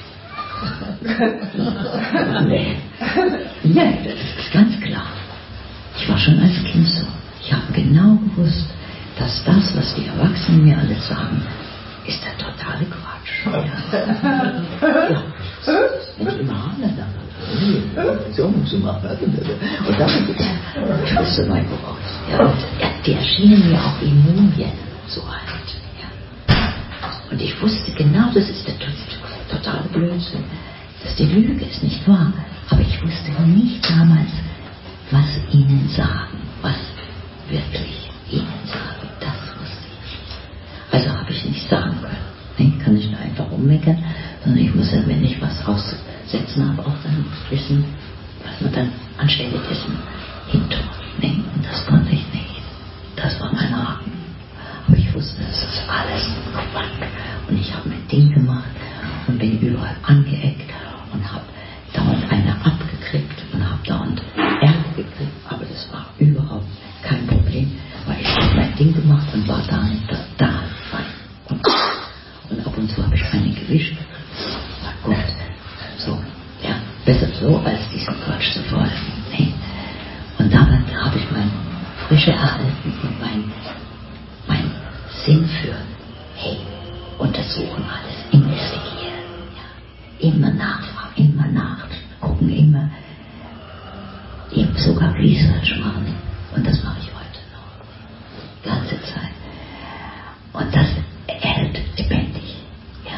lassen. Nee. Ja, das ist ganz klar. Ich war schon als Kind so. Ich habe genau gewusst, dass das, was die Erwachsenen mir alle sagen, ist der totale Quatsch. Ja. Und immer so musst du machen. Und dann ich wusste mein Wort. Ja. Die erschienen mir auch wie Mumien so alt. Ja. Und ich wusste genau, das ist der totale Blödsinn. Dass die Lüge ist, nicht wahr? Aber ich wusste nicht damals, was ihnen sagen, was wirklich ihnen sagen, das wusste ich nicht. Also habe ich nicht sagen können. Ne? Kann ich nur einfach ummeckern, sondern ich muss ja, wenn ich was aussetzen habe, auch dann wissen, was man dann anstelle dessen hintut. Ne? Und das konnte ich nicht. Das war mein Haken. Aber ich wusste, das ist alles Quatsch. Und ich habe mein Ding gemacht und bin überall angeeckt und habe dauernd eine abgekriegt und habe dauernd Ärger gekriegt, aber das war überhaupt kein Problem, weil ich habe mein Ding gemacht und war damit total fein. Und ab und zu habe ich eine gewischt. Na gut, so, ja, besser so, als diesen Quatsch zu folgen. Nee. Und damit habe ich mein Frische erhalten und mein Sinn für, hey, untersuchen alles, investigieren, ja, immer nachfragen, immer nachgucken, immer sogar Research machen. Und das mache ich heute noch. Die ganze Zeit. Und das hält lebendig. Ja.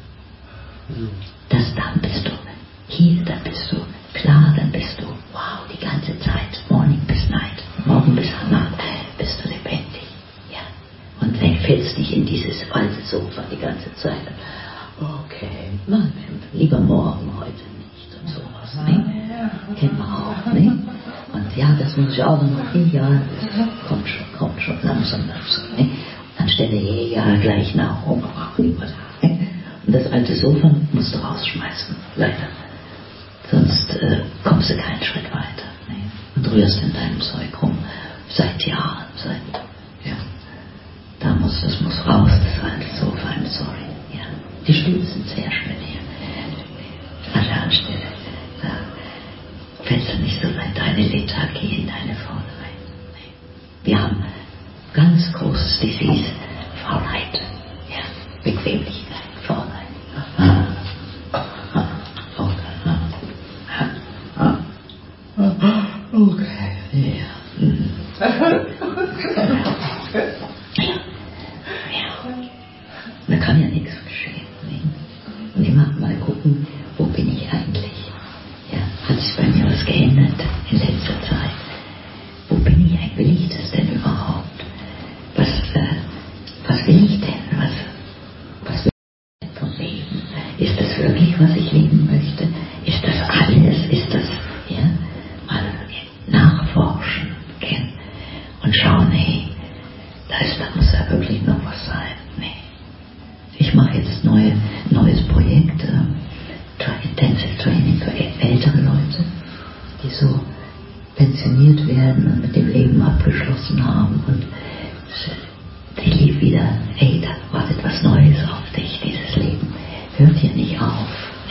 Das dann bist du hier, dann bist du klar, dann bist du wow, die ganze Zeit, morning bis night, morgen bis Nacht, bist du lebendig. Ja. Und dann fällst dich in dieses alte Sofa die ganze Zeit. Okay, nein, lieber morgen, heute nicht und sowas. Ne? Kennen wir auch, ne? Und ja, das muss ich auch noch. Ja, kommt schon, langsam. Ne? Dann stelle ich ja gleich nach, ne? Und das alte Sofa musst du rausschmeißen, leider. Sonst kommst du keinen Schritt weiter. Ne? Und rührst in deinem Zeug rum, seit Jahren, ja. Das muss raus, das alte Sofa, I'm sorry. Ja. Die Stühle sind sehr schön hier. An der Anstelle. Da fällst du nicht so in deine Lethargie, in deine Faulheit. Nee. Wir haben ganz großes Disease, Faulheit. Ja. Bequemlichkeit, Faulheit. Okay. Ja. Da kann ja nichts geschehen. Ne? Und immer mal gucken, wo bin ich eigentlich? Ja, hat sich bei mir was geändert in letzter Zeit? Wo bin ich eigentlich? Will ich das denn überhaupt? Was will ich denn? Was will ich denn vom Leben? Ist das wirklich, was ich leben möchte? Ist das alles? Ist das, ja, mal nachforschen, kennen und schauen, hey, da muss ja wirklich noch was sein. Nee. Ich mache jetzt neues Projekt, Intensive Training für ältere Leute, die so pensioniert werden und mit dem Leben abgeschlossen verlassen haben und sie lief wieder, hey, da wartet was Neues auf dich, dieses Leben hört hier nicht auf.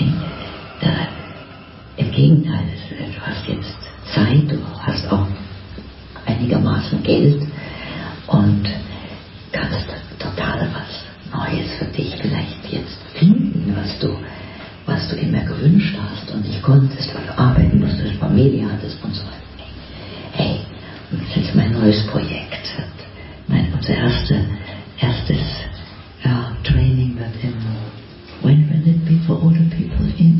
Im Gegenteil, du hast jetzt Zeit, du hast auch einigermaßen Geld und kannst total was Neues für dich vielleicht jetzt finden, was du immer gewünscht hast und nicht konntest, weil du arbeiten musstest, Familie hattest und so weiter. Hey, das ist mein neues Projekt. Unser erstes Training wird when will it be for older people? Im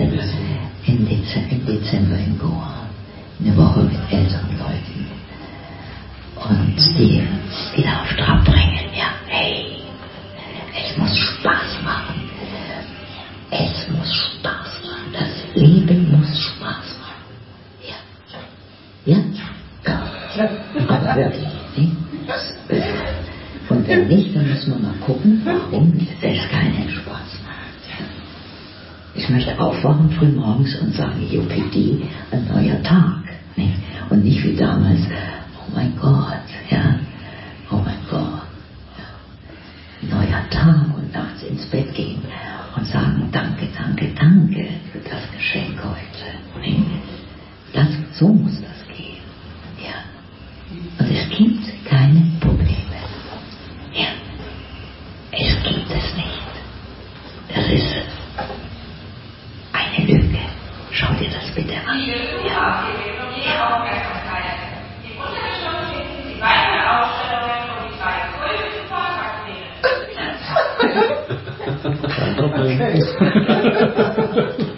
Dezember in Goa. Eine Woche mit älteren Leuten. Und die wieder auf Trab bringen. Ja, hey, es muss Spaß machen. Es muss Spaß machen. Das Leben muss Spaß machen. Ja? Ja? Aber wirklich, nicht? Und wenn nicht, dann müssen wir mal gucken, warum es keinen Spaß macht. Ich möchte aufwachen früh morgens und sagen, UPD, ein neuer Tag. Nicht? Und nicht wie damals, oh mein Gott, ja, oh mein Gott. Ja. Neuer Tag und nachts ins Bett gehen und sagen, danke, danke, danke für das Geschenk heute. Nicht? So muss das gehen. Ja. Und es gibt keine Probleme. Ja. Es gibt es nicht. Das ist eine Lüge. Schau dir das bitte an. Ja. Im Untergeschoss finden Sie weitere Ausstellungen von die 3 größten Fahrradplänen.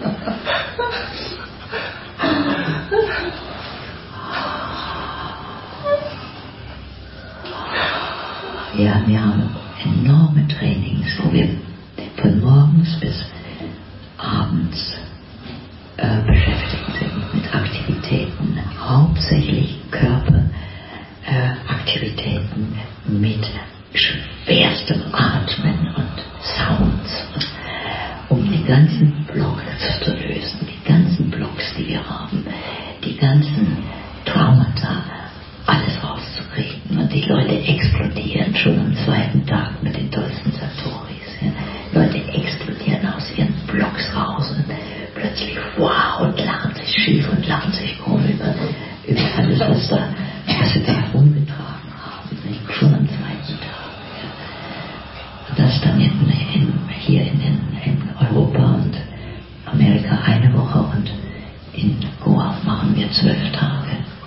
Ja, wir haben enorme Trainings, wo wir von morgens bis abends beschäftigt sind mit Aktivitäten, hauptsächlich Körperaktivitäten mit schwerstem Atmen und Sounds, um die ganzen Blocks zu lösen, die ganzen Blocks, die wir haben, die ganzen Traumata, alles rauszukriegen. Und die Leute explodieren schon am zweiten Tag mit den tollsten Satoris. Ja. Leute explodieren aus ihren Blocks raus und plötzlich wow und lachen sich schief und lachen sich krumm über alles, was sie da rumgetragen haben. Nicht? Schon am zweiten Tag. Ja. Und das dann hier in Europa und Amerika eine Woche und in Goa machen wir 12 Tage.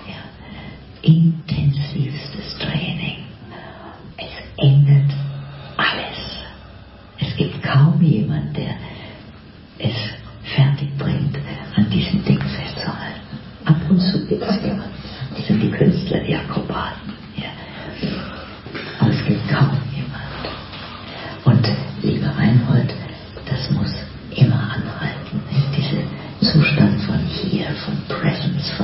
Intensivstes Training. Es ändert alles. Es gibt kaum jemand, der es fertig bringt, an diesem Ding festzuhalten. Ab und zu gibt es jemanden. Die sind die Künstler, die Akrobaten. Ja. Aber es gibt kaum jemand. Und lieber Reinhold, das muss immer anhalten. Dieser Zustand von hier, von Presence, von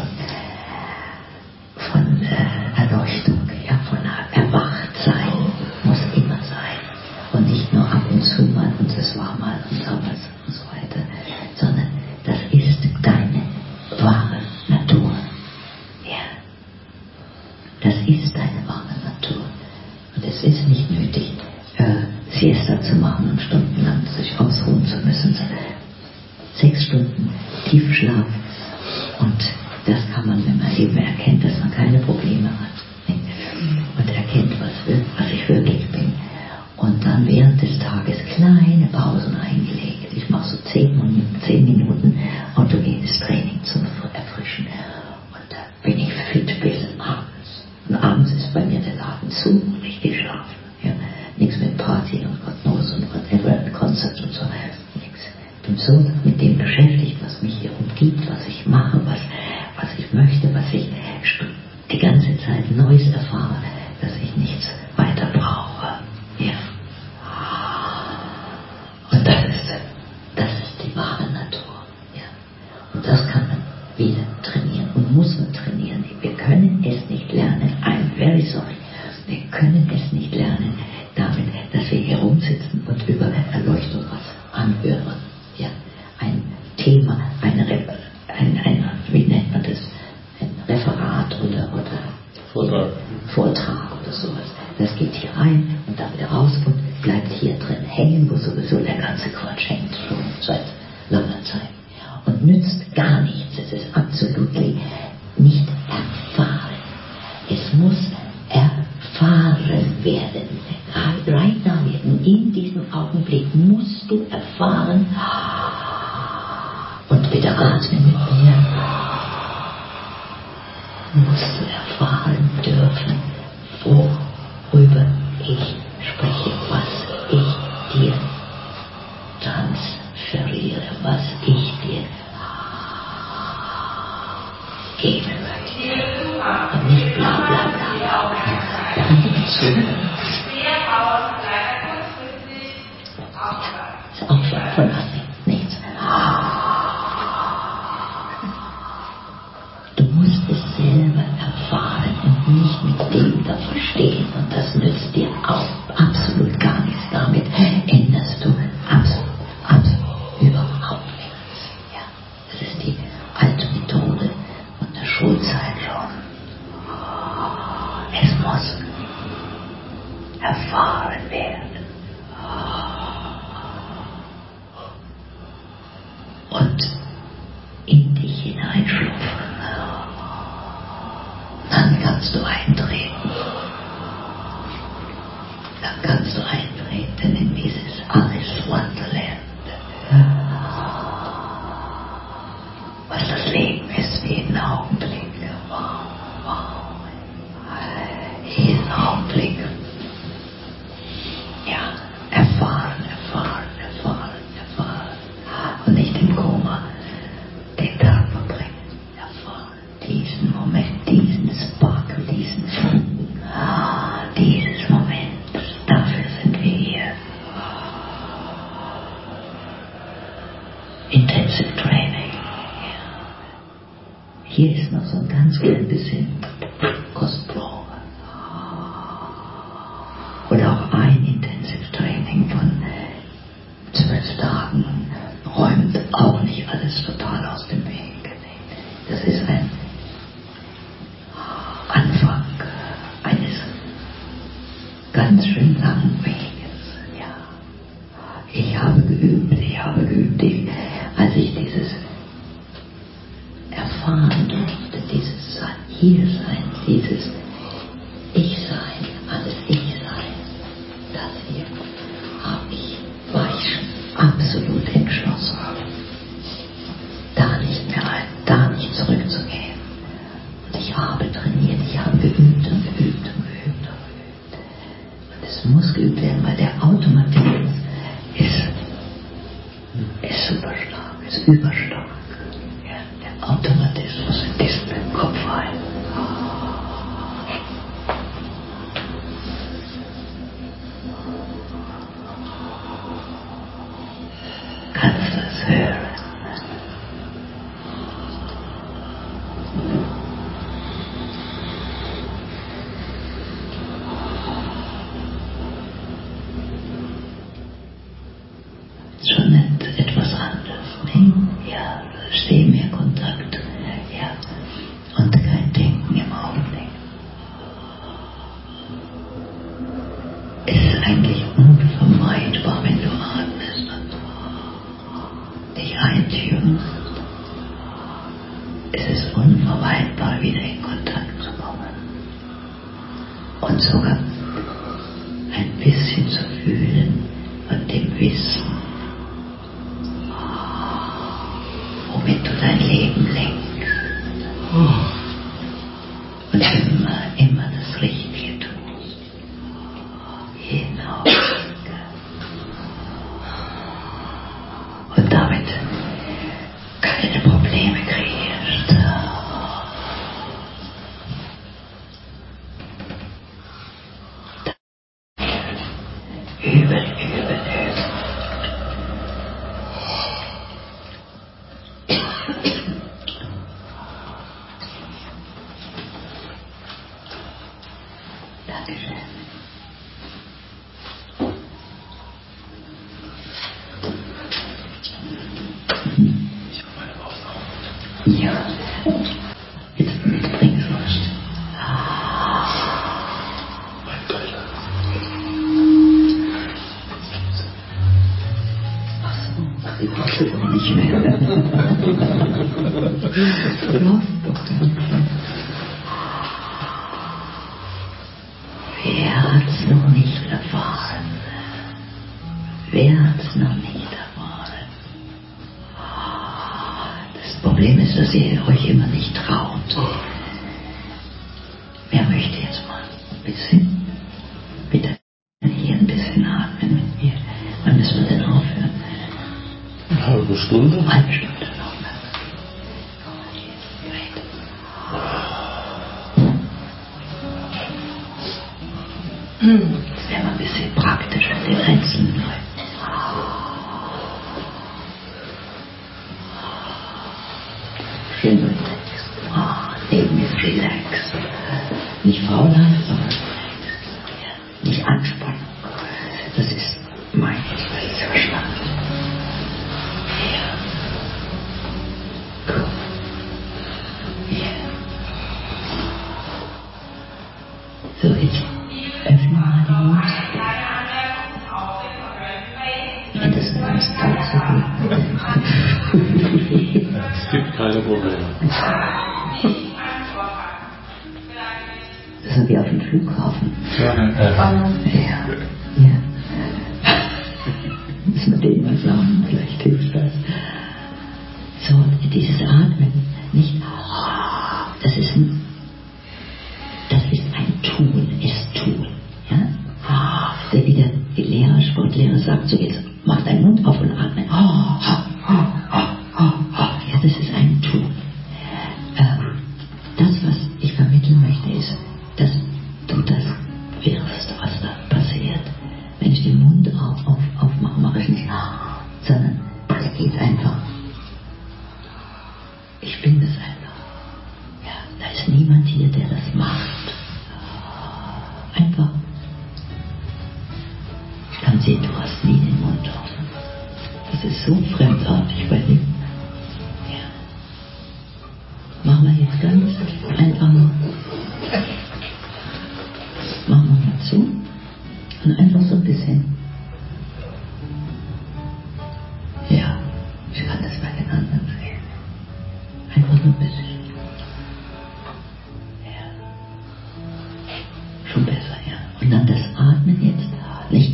Erleuchtung, ja, von Erwachtsein muss immer sein. Und nicht nur ab und zu mal und es war mal und damals und so weiter, sondern das ist deine wahre Natur. Ja. Das ist deine wahre Natur. Und es ist nicht nötig, Siesta zu machen und stundenlang sich ausruhen zu müssen. 6 Stunden Tiefschlaf und das kann man, wenn man eben erkennt, dass man keine Probleme hat. Nicht? Und erkennt, was ich wirklich bin. Und dann während des Tages kleine Pausen eingelegt. Ich mache so 10 Minuten autogenes Training zum Erfrischen. Und da bin ich fit bis abends. Und abends ist bei mir der Laden zu und richtig schlafen. Ja? Nichts mit Party und Gott knows und whatever, Konzert und so. Nichts. Ich bin so mit dem beschäftigt, was mich hier umgibt, was ich mache, was ich möchte, was ich die ganze Zeit Neues erfahre, dass ich nichts weiter brauche. Ja. Und das ist die wahre Natur. Ja. Und das kann man wieder trainieren und muss man trainieren. Wir können es nicht lernen. I'm very sorry. Wir können es nicht lernen, damit, dass wir hier rumsitzen und über Erleuchtung was anhören. Ja. Ein Thema, wie nennt man das? Ein Referat oder Vortrag oder sowas. Das geht hier rein und dann wieder raus und bleibt hier drin hängen, wo sowieso der ganze Quatsch hängt, schon seit langer Zeit. Und nützt gar nichts. Es ist absolut nicht erfahren. Es muss erfahren werden. Right now, in diesem Augenblick musst du erfahren. Und bitte atme mit mir. Musst du erfahren dürfen, worüber ich spreche, was ich dir transferiere, was ich dir geben möchte. Und nicht bla bla bla bla bla. Zuhören. Ist auch von nothing, nichts. Du musst es selber erfahren und nicht mit dem da verstehen. Und das nützt dir auch absolut gar nichts. Damit änderst du absolut überhaupt nichts. Ja, das ist die alte Methode von der Schulzeit schon. Es muss erfahren werden. Und in dich hineinschlupfen. Dann kannst du eintreten. Dann kannst du eintreten in dieses Alice Wonderland. Was das Leben ist, wie jeden Augenblick. Wow. Jeden Augenblick. Ja, erfahren. Und nicht im Koma den Tag verbringen. Erfahren diesen Moment, diesen Sparkle, diesen Funken. Dieses Moment. Dafür sind wir hier. Intensive Training. Hier ist noch so ein ganz klein bisschen Kostprobe. Oder auch ein Intensive Training von 12 Tagen räumt auch nicht alles total aus dem Weg. Das ist ein Anfang eines ganz schön langen Weges. Ja. Ich habe geübt, als ich dieses erfahren durfte, dieses Hiersein, dieses Ich-Sein, alles Ich-Sein, das hier war ich schon absolut entschlossen, da nicht mehr rein, da nicht zurückzugehen. Und ich habe trainiert, ich habe geübt. Und es muss geübt werden, weil der Automatismus ist super stark, ist überstark. Ja, der Automatismus in diesen Kopf rein. Kannst du es hören? Schon etwas anders, ne? Ja, steh mehr Kontakt, ja, und kein Denken im Augenblick. Es ist eigentlich unvermeidbar, wenn du atmest und dich eintunst. Es ist unvermeidbar, wieder in Kontakt zu kommen. Und sogar ein bisschen zu fühlen von dem Wissen, womit du dein Leben lenkst. Und immer das Richtige tust. Jeden Augenblick. Und damit keine Probleme kreierst. Üben. Dankeschön. Ich habe meine Aufnahme. Ja. Jetzt bring's was. Wer hat's noch nicht erfahren? Wer hat's noch nicht erfahren? Das Problem ist, dass ihr euch immer nicht traut. Wer möchte jetzt mal ein bisschen? Bitte hier ein bisschen atmen mit mir. Wann müssen wir denn aufhören? Eine halbe Stunde? Eine halbe Stunde noch. Das wäre mal ein bisschen praktisch für den einzelnen Leuten. Schön relaxed. Leben ist relaxed. Nicht faulhaft, sondern relaxed. Ja, nicht Anspannung. Das ist mein Verstand. Ja. Gut. Ja. So, jetzt öffnen wir mal den Mund. Ich finde das ganz toll so gut. Es gibt keine Probleme. Das sind wir auf dem Flughafen. Ja. Müssen wir denen mal sagen, vielleicht hilft das. So, dieses Atmen, nicht, das ist ein Tun, ist Tun. Ja? Wie der Lehrer, Sportlehrer sagt, so jetzt mach deinen Mund auf und atme. Ja, das ist ein Tun. Das, was ich vermitteln möchte, ist, dass du das wirst, was da passiert. Wenn ich den Mund aufmache, mache ich nicht, sondern es geht einfach. Ich bin das einfach. Ja, da ist niemand hier, der das macht. Einfach. Ich kann sehen, du hast nie den Mund offen. Das ist so fremdartig bei dir. Ja. Machen wir jetzt ganz einfach nur. Machen wir mal zu. Und einfach so ein bisschen. Ja, ich kann das bei den anderen sehen. Einfach nur ein bisschen. Schon besser, ja. Und dann das Atmen jetzt. Nicht,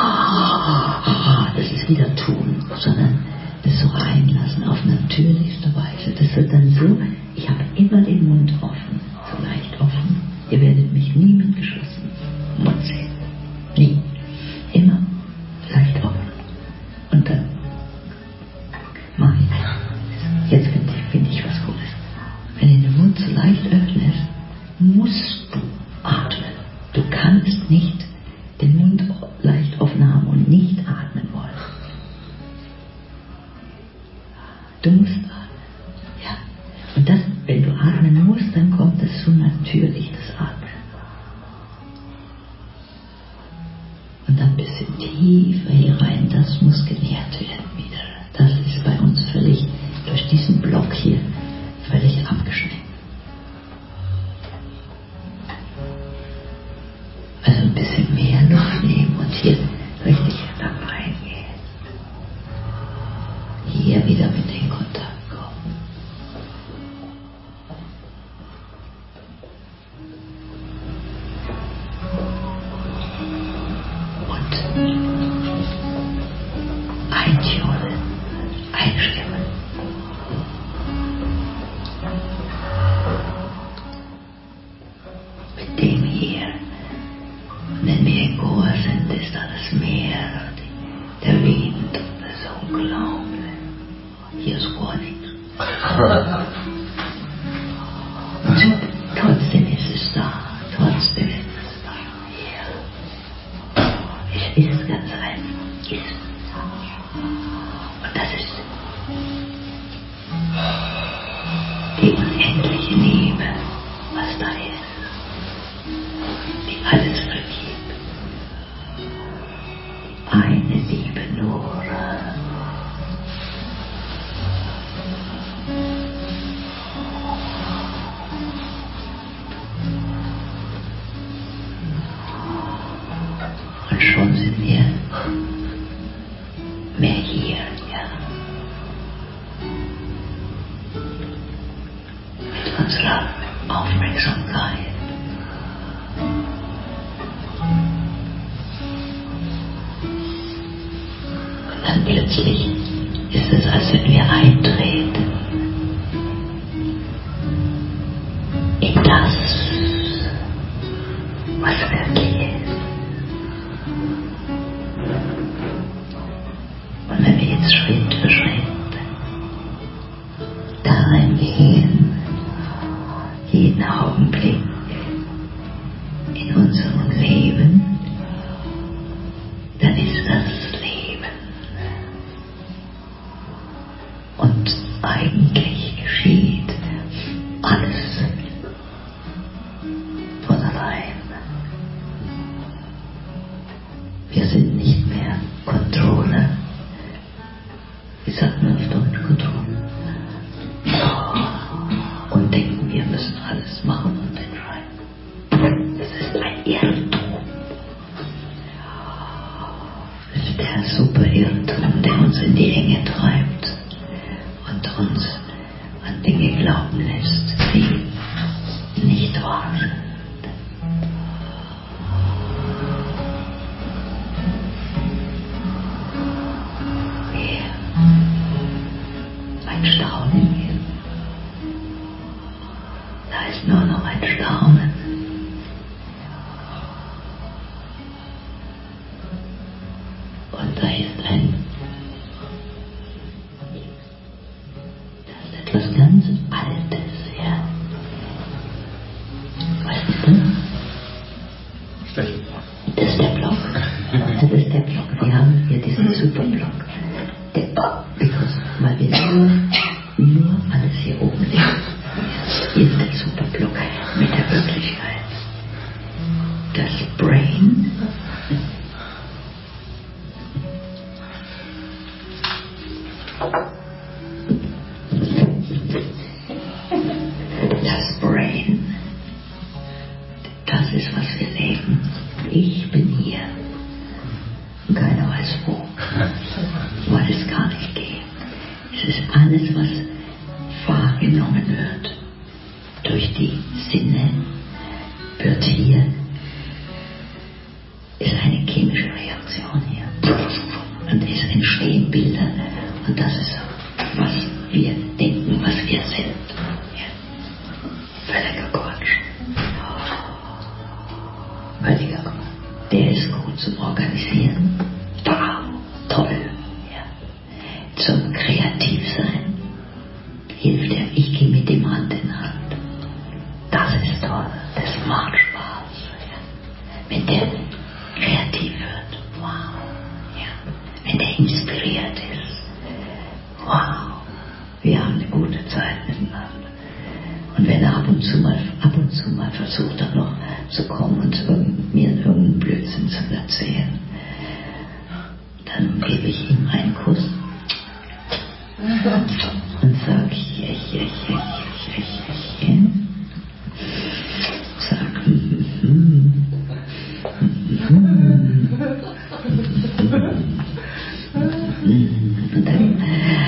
das ist wieder tun, sondern das so reinlassen auf natürlichste Weise. Das wird dann so, ich habe immer den Mund offen, so leicht offen. Ihr werdet mich nie mit geschlossenen Mund sehen. Nie. Immer leicht offen. Und dann mache ich, jetzt finde ich was Gutes. Wenn du den Mund so leicht öffnest, musst du atmen. Du kannst nicht den Mund leicht offen haben und nicht atmen wollen. Du musst atmen. Ja. Und das, wenn du atmen musst, dann kommt es so natürlich, das Atmen. Und dann ein bisschen tiefer hier rein, das muss genährt werden wieder. Das ist bei uns völlig, durch diesen Block hier, völlig abgeschnitten. Also ein bisschen mehr Luft nehmen und hier richtig da reingehen. Hier wieder mit in Kontakt kommen. Und eintunen, einstimmen. Mit dem hier. Wenn wir in Goa sind, ist da das Meer, der Wind, das ist unglaublich. Hier ist Goa nichts. Und trotzdem ist es da, trotzdem ist es da. Hier. Es ist ganz einfach. Ist. Und das ist die unendliche Liebe, was da ist. Die alles vergibt. Eine Liebe nur. Und schon sind wir mehr hier, ja. dann plötzlich ist es, als wenn wir eintreten in das, was wirklich ist. Und wenn wir jetzt Schritt für Schritt da reingehen, jeden Augenblick in unserem Leben, dann ist das Leben. Und eigentlich geschieht alles von allein. Wir sind nicht mehr Controller. Wie sagt man auf Deutsch Controller? Und denken, wir müssen alles machen und entscheiden. Das ist ein Irrtum. Das ist der super Irrtum, der uns in die Enge treibt und uns an Dinge glauben lässt, die nicht wahr sind. Ein Staunen hier. Da ist nur noch ein Staunen. Und da ist etwas ganz Altes, ja. Was ist das? Stechen. Das ist der Block. Das ist der Block. Wir haben hier diesen Superblock. Weil wir nur alles hier oben legen. Hier ist der Superblock mit der Wirklichkeit. Das Brain. Das Brain. Das ist, was wir leben. Ich bin hier. Und keiner weiß wo. Weil es gar nicht geht. Es ist alles, was wahrgenommen wird durch die Sinne, wird hier, ist eine chemische Reaktion hier. Und es entstehen Bilder. Und das ist, was wir denken, was wir sind. Ja. Völliger Quatsch. Völliger Quatsch. Der ist gut zum Organisieren. Wow, toll. Zum Kreativsein hilft er. Ich gehe mit dem Hand in Hand. Das ist toll. Das macht Spaß. Ja. Wenn der kreativ wird. Wow. Ja. Wenn der inspiriert ist. Wow. Wir haben eine gute Zeit miteinander. Und wenn er ab und zu mal versucht, dann noch zu kommen und mir irgendeinen Blödsinn zu erzählen, dann gebe ich ihm einen Kuss. Und sag sag und dann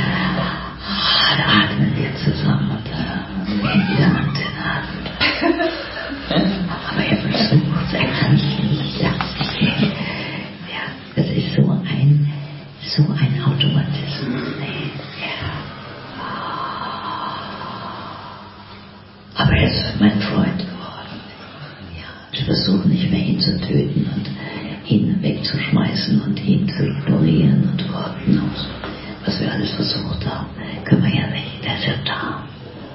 atmen wir zusammen und gehen wieder Hand in Hand. Aber er versucht, er kann nicht lassen. Ja, das ist so ein Automatismus. Aber er ist mein Freund geworden. Ja, ich versuche nicht mehr, ihn zu töten und ihn wegzuschmeißen und ihn zu ignorieren und warten auf so, was wir alles versucht haben. Können wir ja nicht. Er ist ja da.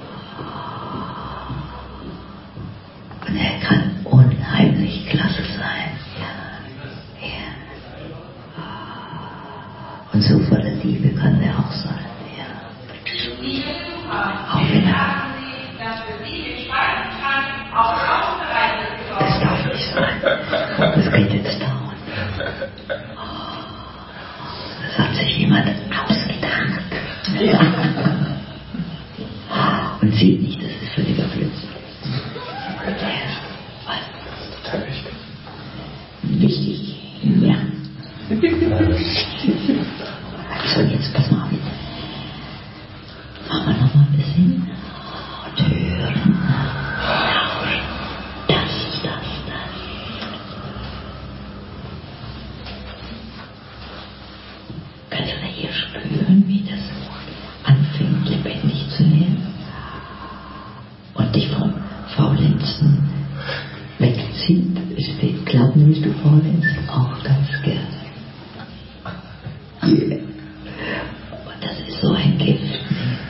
Und er kann unheimlich klasse sein. Ja. Ja. Und so voller Liebe kann er auch sein. Ja. Auch wenn er das darf nicht sein. Das geht jetzt dauern. Das hat sich jemand ausgedacht. Und sieht nicht, das ist völliger Blödsinn. Total wichtig. Wichtig, ja. So, jetzt pass mal auf. Machen wir noch mal ein bisschen. Und hören. Das. Kannst du wir spüren, wie das anfängt lebendig zu werden und dich vom Faulenzen wegzieht. Ich glaube nicht, du faulenzt auch ganz gerne. Yeah. Und das ist so ein Gift.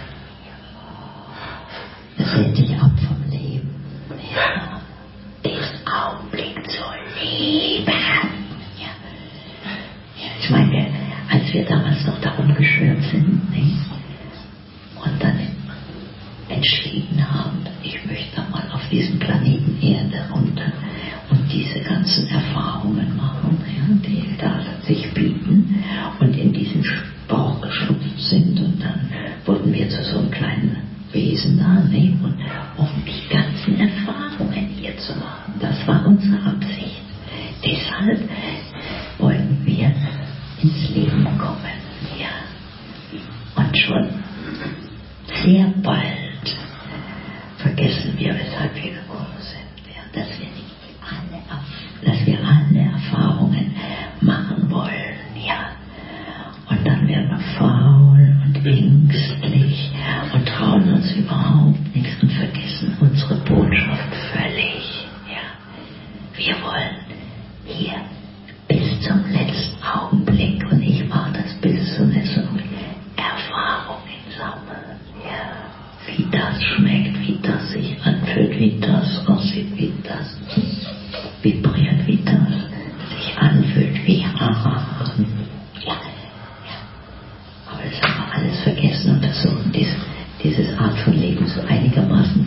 Das hält dich ab vom Leben. Ja. Diesen Augenblick zu leben. Ja. Ja, ich meine, als wir damals noch darum geschwört sind, nicht? Und dann entschieden haben, ich möchte mal auf diesem Planeten Erde und diese ganzen Erfahrungen machen, ja, die da sich bieten und in diesen Bauch geschlüpft sind, und dann wurden wir zu so einem kleinen Wesen da, ne? Und um die ganzen Erfahrungen hier zu machen, das war unsere Absicht. Deshalb wollten wir ins Leben kommen, ja. Und schon sehr bald vergessen wir, weshalb wir gekommen sind, ja, dass wir alle Erfahrungen machen wollen, ja. Und dann werden wir faul und ängstlich und trauen uns überhaupt nichts und vergessen unsere Botschaft völlig, ja. Wir wollen hier bis zum letzten Augenblick, und ich mache das bis zum letzten Augenblick, Erfahrungen sammeln, ja. Wie das schmeckt, wie das sich anfühlt, wie das aussieht, wie das vibriert, wie das sich anfühlt, wie ja. Aber das haben wir alles vergessen und versuchen, dieses Art von Leben so einigermaßen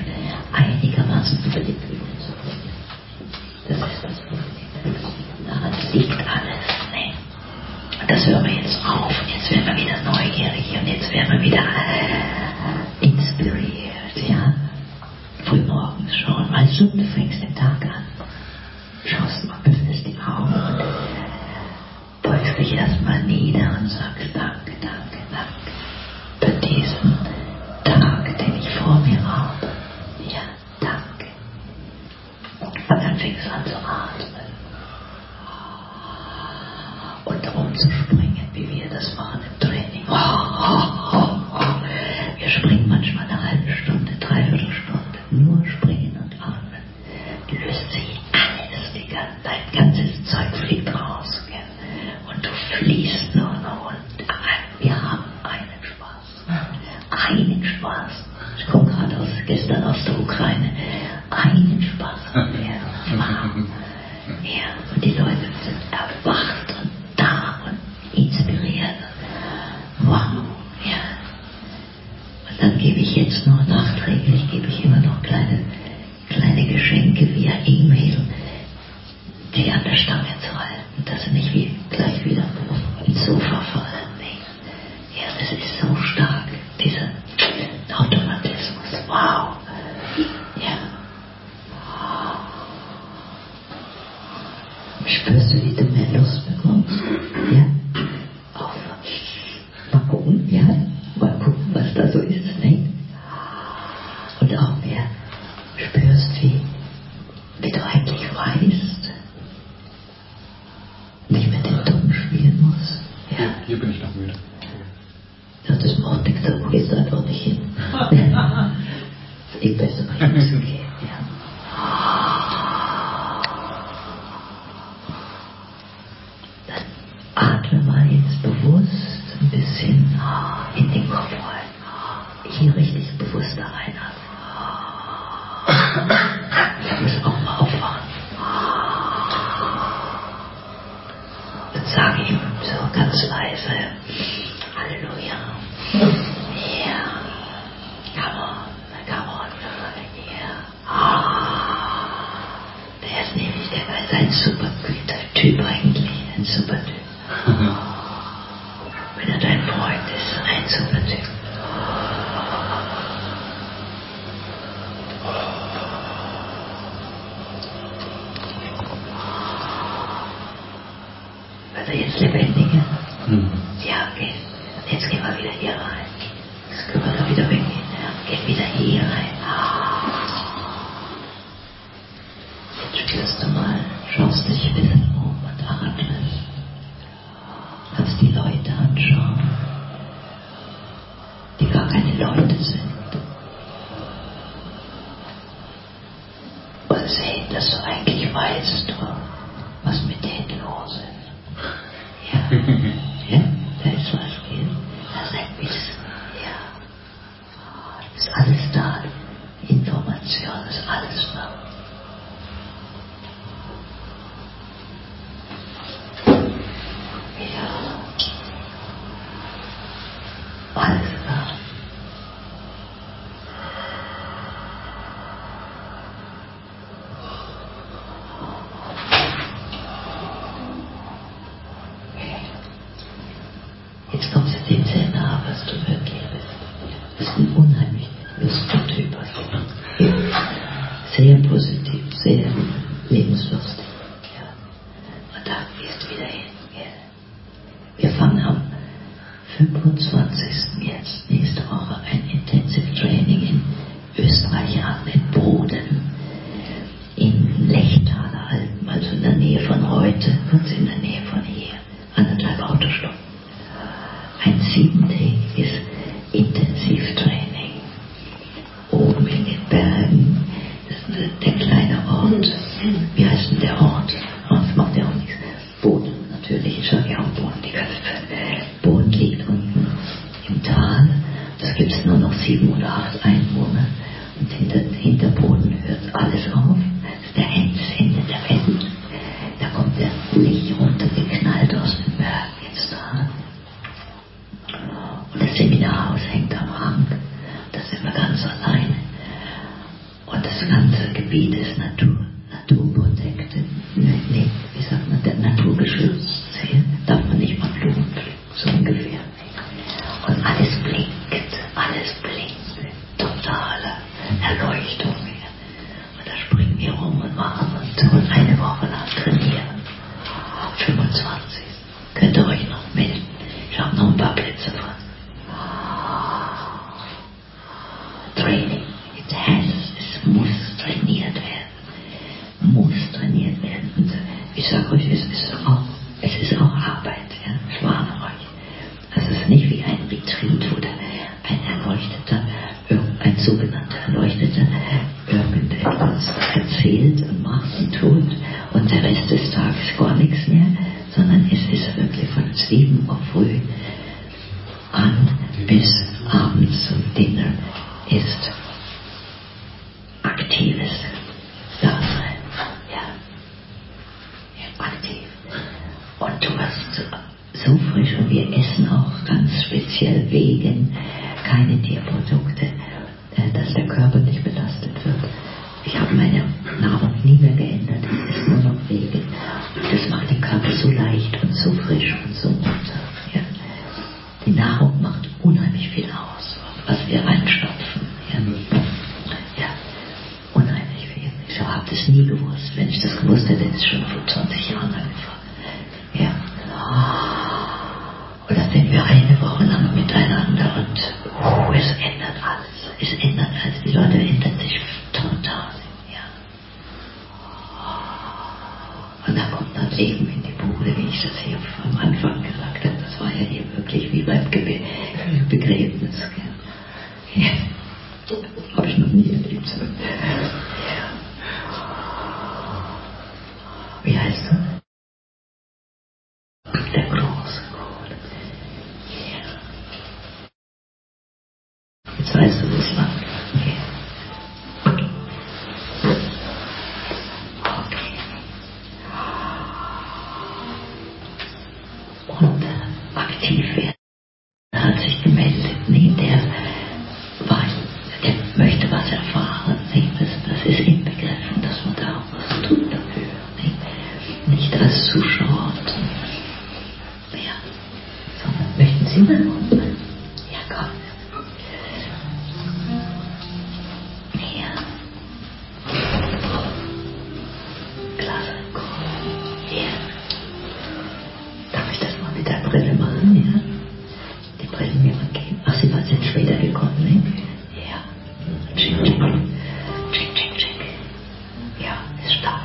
überleben zu können. Das ist das Problem. Daran liegt alles. Ne? Und das hören wir jetzt auf. Jetzt werden wir wieder neugierig und jetzt werden wir wieder inspiriert. Ja? Frühmorgens schon, weißt du fängst den Tag an. Schaust mal, öffnest die Augen und beugst dich erstmal nieder und sagst Danke, danke, danke für diesen Tag, den ich vor mir habe. Ja, danke. Und dann fängst du an zu atmen und rumzuspringen, wie wir das machen im Training. Wir springen manchmal eine halbe Stunde, dreiviertel Stunde, nur springen und atmen. Löst sich alles, dein ganzes Zeug fliegt raus, gell? Und du fließt nur noch, und wir haben einen Spaß. Einen Spaß. Ich komme gerade gestern aus der Ukraine. Einen Spaß. Ja, wow. Ja, und die Leute sind erwacht und da und inspiriert. Wow, ja. Und dann gebe ich jetzt noch nachträglich, immer noch kleine Geschenke via E-Mail, die an der Stange zu halten, dass sie nicht gleich wieder ins Sofa fallen. Nee. Ja, das ist so stark, dieser Automatismus. Wow. Ja. Spürst du, wie du mehr Lust bekommst? Ja. Mal gucken, ja. Mal gucken, was da so ist. Ne? Und auch mehr spürst, wie du eigentlich weißt, nicht mit den Dummen spielen musst. Ja. Hier bin ich noch müde. Ja, das macht nichts, da gehst du einfach nicht hin. Ist eh besser, mal hinzugehen. Ja. Dann atme mal jetzt bewusst ein bisschen in den Kopf rein. Hier richtig bewusst da reinatmen. Ich muss auch mal aufwachen. Dann sage ich ihm so ganz leise, Halleluja. Ja. Come on. Ja. Der ist nämlich, der ist ein super Typ eigentlich. Ein super Typ. Wenn er dein Freund ist, ein super Typ. Also jetzt lebendiger. Ja, okay. Jetzt gehen wir wieder hier rein. Jetzt können wir da wieder weggehen. Gehen wieder hier rein. Jetzt spürst du mal, schaust dich ein bisschen um und atmest. Kannst die Leute anschauen. Leute sind. Und sehen, dass du eigentlich weißt, was mit denen los ist. Ja, ja, da ist was, gell? Da ist ein Wissen, ja. Ist alles da. Information ist alles da. Ja. Alles da. Jetzt kommst du dem sehr nah, was du wirklich bist. Du bist ein unheimlich lustiger Typ. Sehr positiv, sehr lebenslustig. Ja. Und da gehst du wieder hin. Ja. Wir fangen am 25. jetzt, nächste Woche, ein Intensive Training in Österreich an, in Boden, in Lechtaler Alpen, also in der Nähe von Reute, kurz in der Nähe von hier, 1,5 Autostunden. Ein 7-tägiges Intensivtraining. Oben in den Bergen, das ist der kleine Ort. Wie heißt denn der Ort? Oh, das macht ja auch nichts. Boden, natürlich, ich sage ja auch Boden die ganze Zeit. Boden liegt unten im Tal. Das gibt es nur noch 7 oder 8 Einwohner. Und hinter Boden hört alles auf. Das ist der Ende der Welt. Da kommt der Licht runtergeknallt aus den Bergen ins Tal. Und das Seminarhaus hängt am Hang. Da sind wir ganz alleine. Und das ganze Gebiet ist naturprotected. Nee, wie sagt man, der naturgeschützt. Hier darf man nicht mal Blumen pflücken, so ungefähr. Und alles blinkt. Totale Erleuchtung hier. Und da springen wir rum und machen und tun eine Woche lang trainieren. 25. Könnt ihr euch noch melden? Ich habe noch ein paar Plätze von. Training. Es muss trainiert werden. Und ich sage euch, es ist auch Arbeit. Ja? Ich warne euch. Es ist nicht wie ein Retreat, wo ein sogenannter Erleuchteter irgendetwas erzählt und macht und tut und der Rest des Tages gar nichts mehr, sondern es ist wirklich von 7 Uhr früh an bis abends zum Dinner ist aktives Dasein. Ja, aktiv. Und du hast so frisch und wir essen auch ganz speziell vegan, keine Tierprodukte, dass der Körper nicht belastet wird. Ich habe meine Nahrung nie mehr geändert, es ist nur noch vegan. Das macht den Körper so leicht und so frisch und so munter. Ja. Die Nahrung macht unheimlich viel aus, was wir reinstopfen. Ja, unheimlich viel. Ich habe das nie gewusst. Wenn ich das gewusst hätte, hätte ich schon vor 20 Jahren angefangen. Ja. Und da sind wir eine Woche lang miteinander und es ändert alles. Es ändert alles. Die Leute ändern sich total. Ja. Und da kommt dann Leben in die Bude, wie ich das hier am Anfang gesagt habe. Das war ja hier wirklich wie beim Begräbnis. Ja. Habe ich noch nie erlebt. Ja. Wie heißt du? Der große Gott. Ja. Jetzt weißt du, wo es lang geht. Okay. Und aktiv werden. Er hat sich gemeldet. Nee, der möchte was erfahren. Nee, das ist inbegriffen, dass man da auch was tut dafür. Nee, nicht als Zuschauer. Ja, sondern möchten Sie mal kommen? Ja, komm. Ja. Klasse, cool. Ja. Darf ich das mal mit der Brille machen, ja? Die Brille mir mal geben. Ach, Sie sind später gekommen, ne? Ja. Check. Ja, ist stark.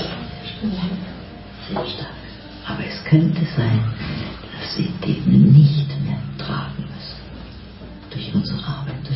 Sehr stark. Aber es könnte sein, dass Sie die nicht mehr tragen müssen. Durch unsere Arbeit.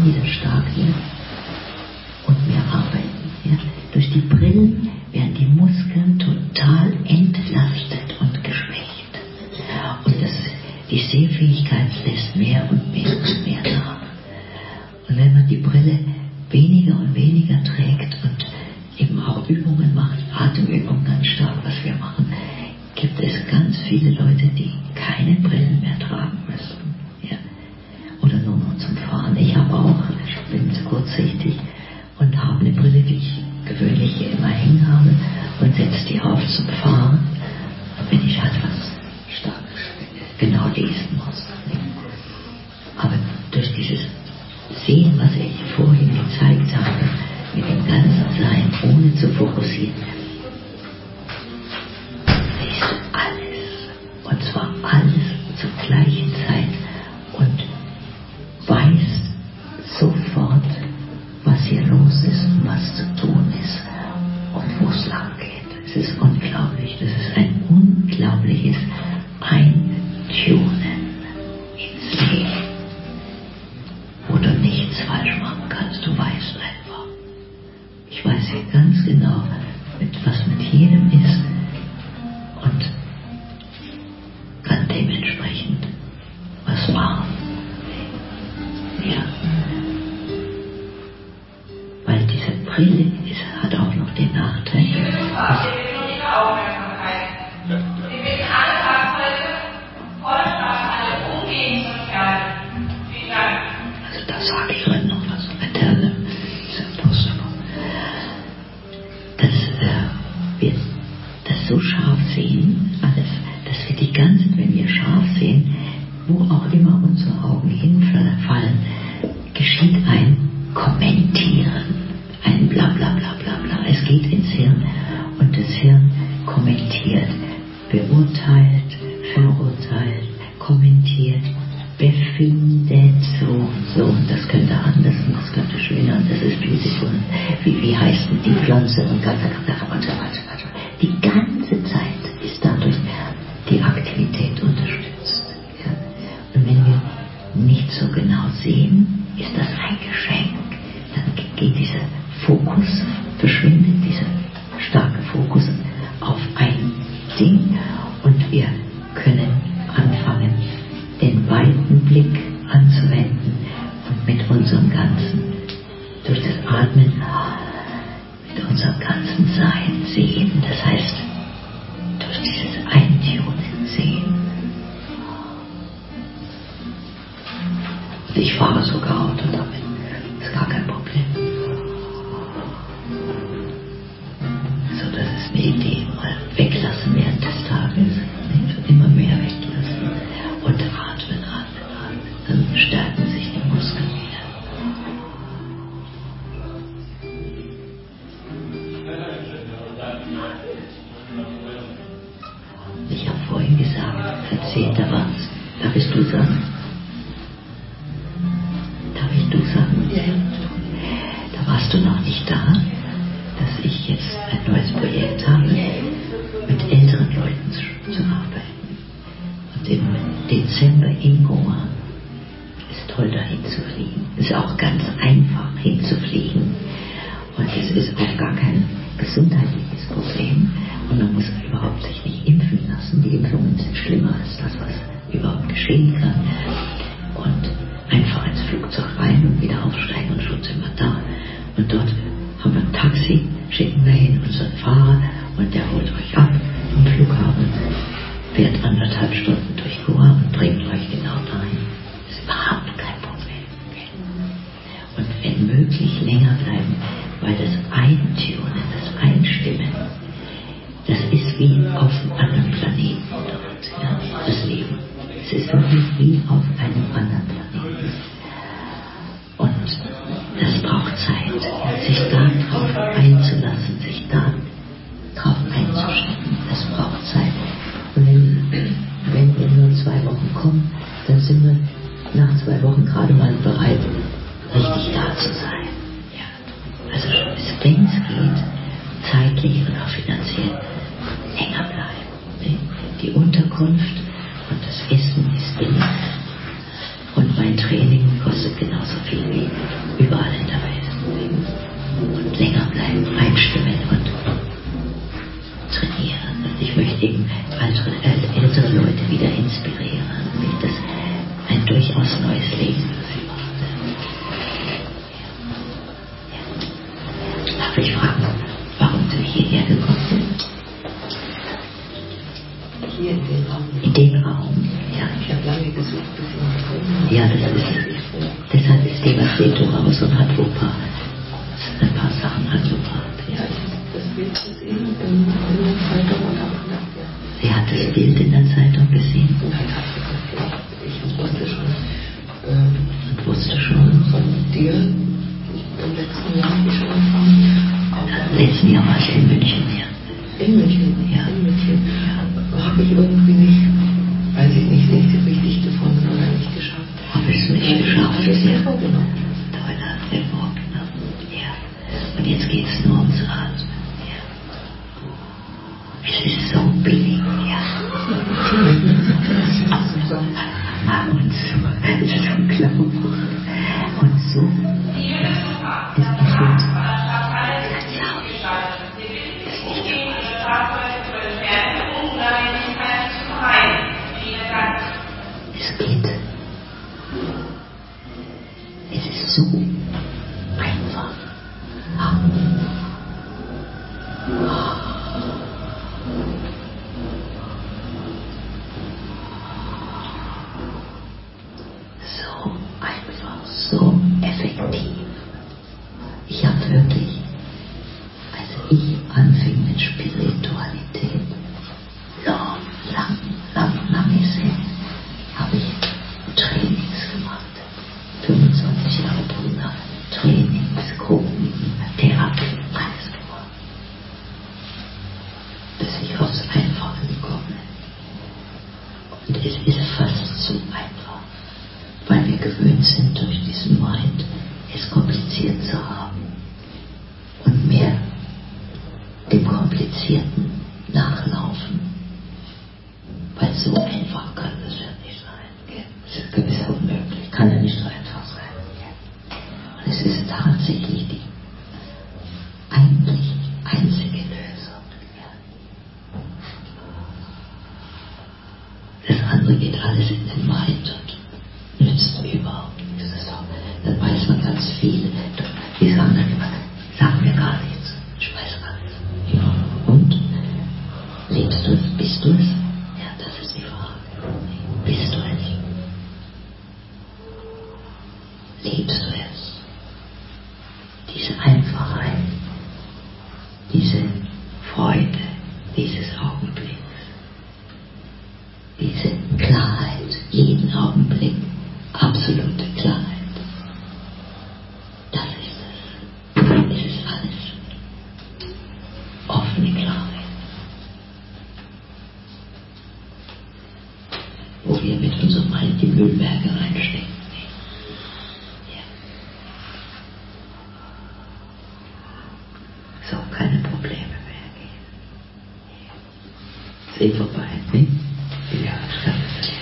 wieder stark wird und mehr arbeiten. Ja. Durch die Brillen werden die Muskeln total entlastet und geschwächt. Und die Sehfähigkeit lässt mehr und mehr und mehr nach. Und wenn man die Brille weniger und weniger trägt und eben auch Übungen macht, Atemübungen ganz stark, was wir machen, gibt es ganz viele Leute, die keine Brillen mehr tragen müssen. Ja. Oder nur noch zum Fahren. Ich bin kurzsichtig und habe eine Brille, die ich gewöhnlich hier immer hängen habe und setze die auf zum Fahren, wenn ich halt was stark genau lesen muss. Aber durch dieses Sehen, was ich vorhin gezeigt habe, mit dem ganzen Sein, ohne zu fokussieren, siehst du alles. Und zwar alles zur gleichen Zeit und weißt sofort, was hier los ist und was zu tun ist und wo es lang geht. Es ist unglaublich. Das ist ein unglaubliches Eintunen ins Leben, wo du nichts falsch machen kannst. Du weißt einfach. Ich weiß hier ganz genau, was mit jedem ist und kann dementsprechend was machen. Ja. Weil diese Brille hat auch noch den Nachteil, dass Sie bitten alle Fahrzeuge Vollstraßen alle umgehend zu entfernen. Vielen Dank. also das sage ich heute noch was. Eternal is impossible. Dass wir das so scharf sehen, alles, dass wir die ganzen, wenn wir scharf sehen, wo auch immer unsere Augen hinfallen, geschieht ein Kommentieren, ein bla bla bla bla bla. Es geht ins Hirn und das Hirn kommentiert, beurteilt, verurteilt, kommentiert, befindet so und das könnte anders und das könnte schöner und das ist beautiful. Wie heißt denn die Pflanze und die ganze Zeit ist dadurch die Aktivität unterstützt. Ja. Und wenn wir nicht so genau sehen, ist das ein Geschenk. Dann geht dieser Fokus, verschwindet dieser starke Fokus auf ein Ding und wir können anfangen, den weiten Blick anzuwenden und mit unserem ganzen, durch das Atmen, mit unserem ganzen Sein sehen. Das heißt, durch dieses Eintunen sehen. Und ich fahre sogar Auto damit. Ist gar kein Problem. So, das ist eine Idee. Mal weglassen während des Tages. Immer mehr weglassen. Und atmen. Dann stärken sich die Muskeln wieder. Ich habe vorhin gesagt, erzähl da was. Darf ich du sagen? Da warst du noch nicht da, dass ich jetzt ein neues Projekt habe, mit älteren Leuten zu arbeiten. Und im Dezember in Goa ist toll, da hinzufliegen. Ist auch ganz einfach hinzufliegen. Und es ist auch gar kein gesundheitliches Problem. Und man muss überhaupt sich nicht impfen lassen. Die Impfungen sind schlimmer als das, was überhaupt geschehen kann. Und einfach ins Flugzeug rein und wieder aufsteigen und schon sind wir da. Und dort haben wir ein Taxi, schicken wir hin unseren Fahrer und der holt euch ab vom Flughafen, fährt 1,5 Stunden durch Goa und bringt euch genau dahin. Das ist überhaupt kein Problem. Okay? Und wenn möglich länger bleiben, weil das Eintunen, das Einstimmen, das ist wie auf einem anderen Planeten dort, ja, das Leben. Es ist wirklich wie auf einem anderen Planeten. Und das braucht Zeit, sich darauf einzulassen, sich darauf einzustimmen. Das braucht Zeit. Und wenn wir nur 2 Wochen kommen, dann sind wir nach 2 Wochen gerade mal bereit, richtig da zu sein. Ja. Also wenn es geht, zeitlich und auch finanziell länger bleiben. Die Unterkunft und das Essen ist billig. Und mein Training kostet genauso viel wie länger bleiben, einstimmen und trainieren. Und ich möchte eben ältere Leute wieder inspirieren, wie das ein durchaus neues Leben für sie macht. Darf ich fragen, warum du hierher gekommen bist? Hier in den Raum. In den Raum, ja. Ich habe lange gesucht, bis ich ihn gefunden habe. Ja, deshalb ist die Macedo raus und hat Opa ein paar Sachen angebracht. Ja, ich habe das Bild gesehen in der Zeitung und habe gedacht, ja. Sie hat das Bild in der Zeitung gesehen Und dann habe ich gesagt, ja, ich wusste schon von dir, im letzten Jahr habe ich schon erfahren. Im letzten Jahr war ich in München, ja. In München? Ja. In München. Habe ich irgendwie nicht, weiß ich nicht richtig gefunden oder nicht geschafft. Habe ich es nicht geschafft? Habe ich es mir vorgenommen. Toll, hat er vorgenommen, ja. Und jetzt geht es nur ums Atmen, ja. Es ist so billig, ja. Und so, es ist unglaublich. Und so, es erfüllt. Es geht. Es ist so einfach. So einfach, so effektiv. Ich habe wirklich, als ich anfing mit Spiritualität, lange Zeit, habe ich Trainings gemacht. 25 Jahre drüber. Trainings, Gruppen, Therapie, alles gemacht. Bis ich aufs Einfache gekommen bin. Und es ist fast so einfach, weil wir gewöhnt sind, durch diesen Mind es kompliziert zu haben und mehr dem Komplizierten nachlaufen. Weil so einfach kann es ja nicht sein. Es ist gewiss unmöglich, kann ja nicht so einfach sein. Und es ist tatsächlich die eigentlich einzige Lösung. Das andere geht alles in den Mind und nützt überhaupt nichts. Dann weiß man ganz viel. Die sagen dann immer, sag mir gar nichts. Ich weiß alles. Ja. Und? Lebst du es? Bist du es? Ja, das ist die Frage. Bist du es? Lebst du es? Diese Einfachheit, diese Freude dieses Augenblicks, diese Klarheit, jeden Augenblick, absolute Klarheit. Das ist es. Es ist alles. Offene Klarheit. Wo wir mit unserem Mind die Müllberge reinstecken. Ja. So, keine Probleme mehr. Ist eh vorbei, ne? Ja, das kann es sein.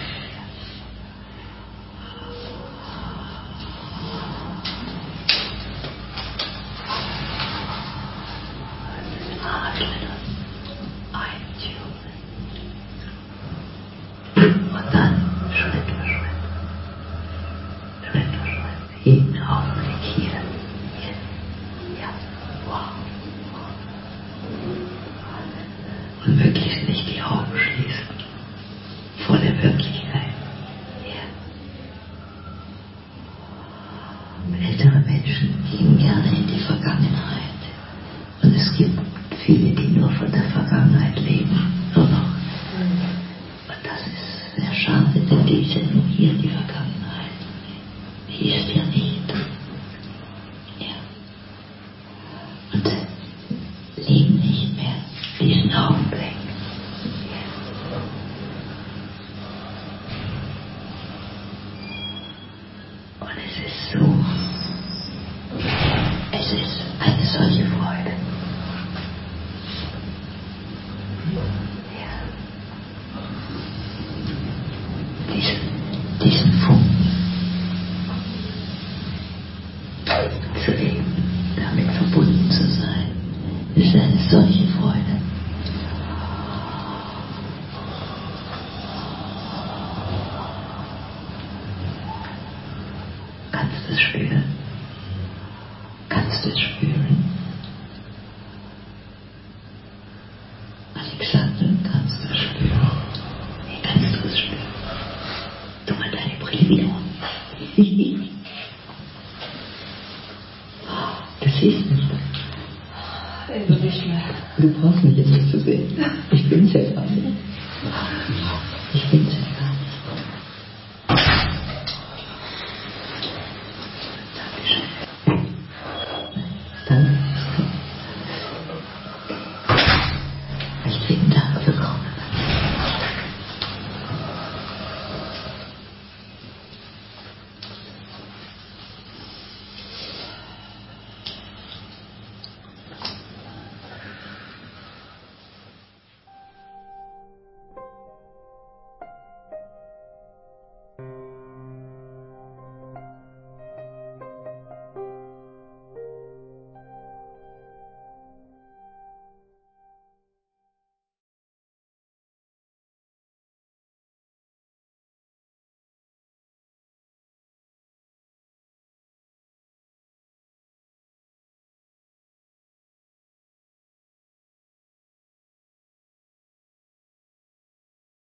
Und dann Schritt für Schritt. Schritt für Schritt. Jeden Augenblick hier. Jetzt. Ja. Wow. Und möglichst nicht die Augen schließen. Vor der Wirklichkeit. Ja. Ältere Menschen gehen gerne in die Vergangenheit. Und es gibt viele, die nur von der Vergangenheit leben. Nur noch. Und das ist sehr schade, denn die ist ja nur hier, die Vergangenheit. Die ist ja nicht. Ja. Und leben nicht mehr diesen Augenblick. Ja. Und es ist so, es ist eine solche Freude. ist eine solche Freude. Kannst du es spüren? Kannst du es spüren? Alexander, kannst du es spüren? Nee, kannst du es spüren? Tu mal deine Brille wieder um. Du siehst nicht. Also nicht mehr. Du brauchst mich jetzt nicht zu sehen. Ich bin's ja gerade. Ich bin's ja.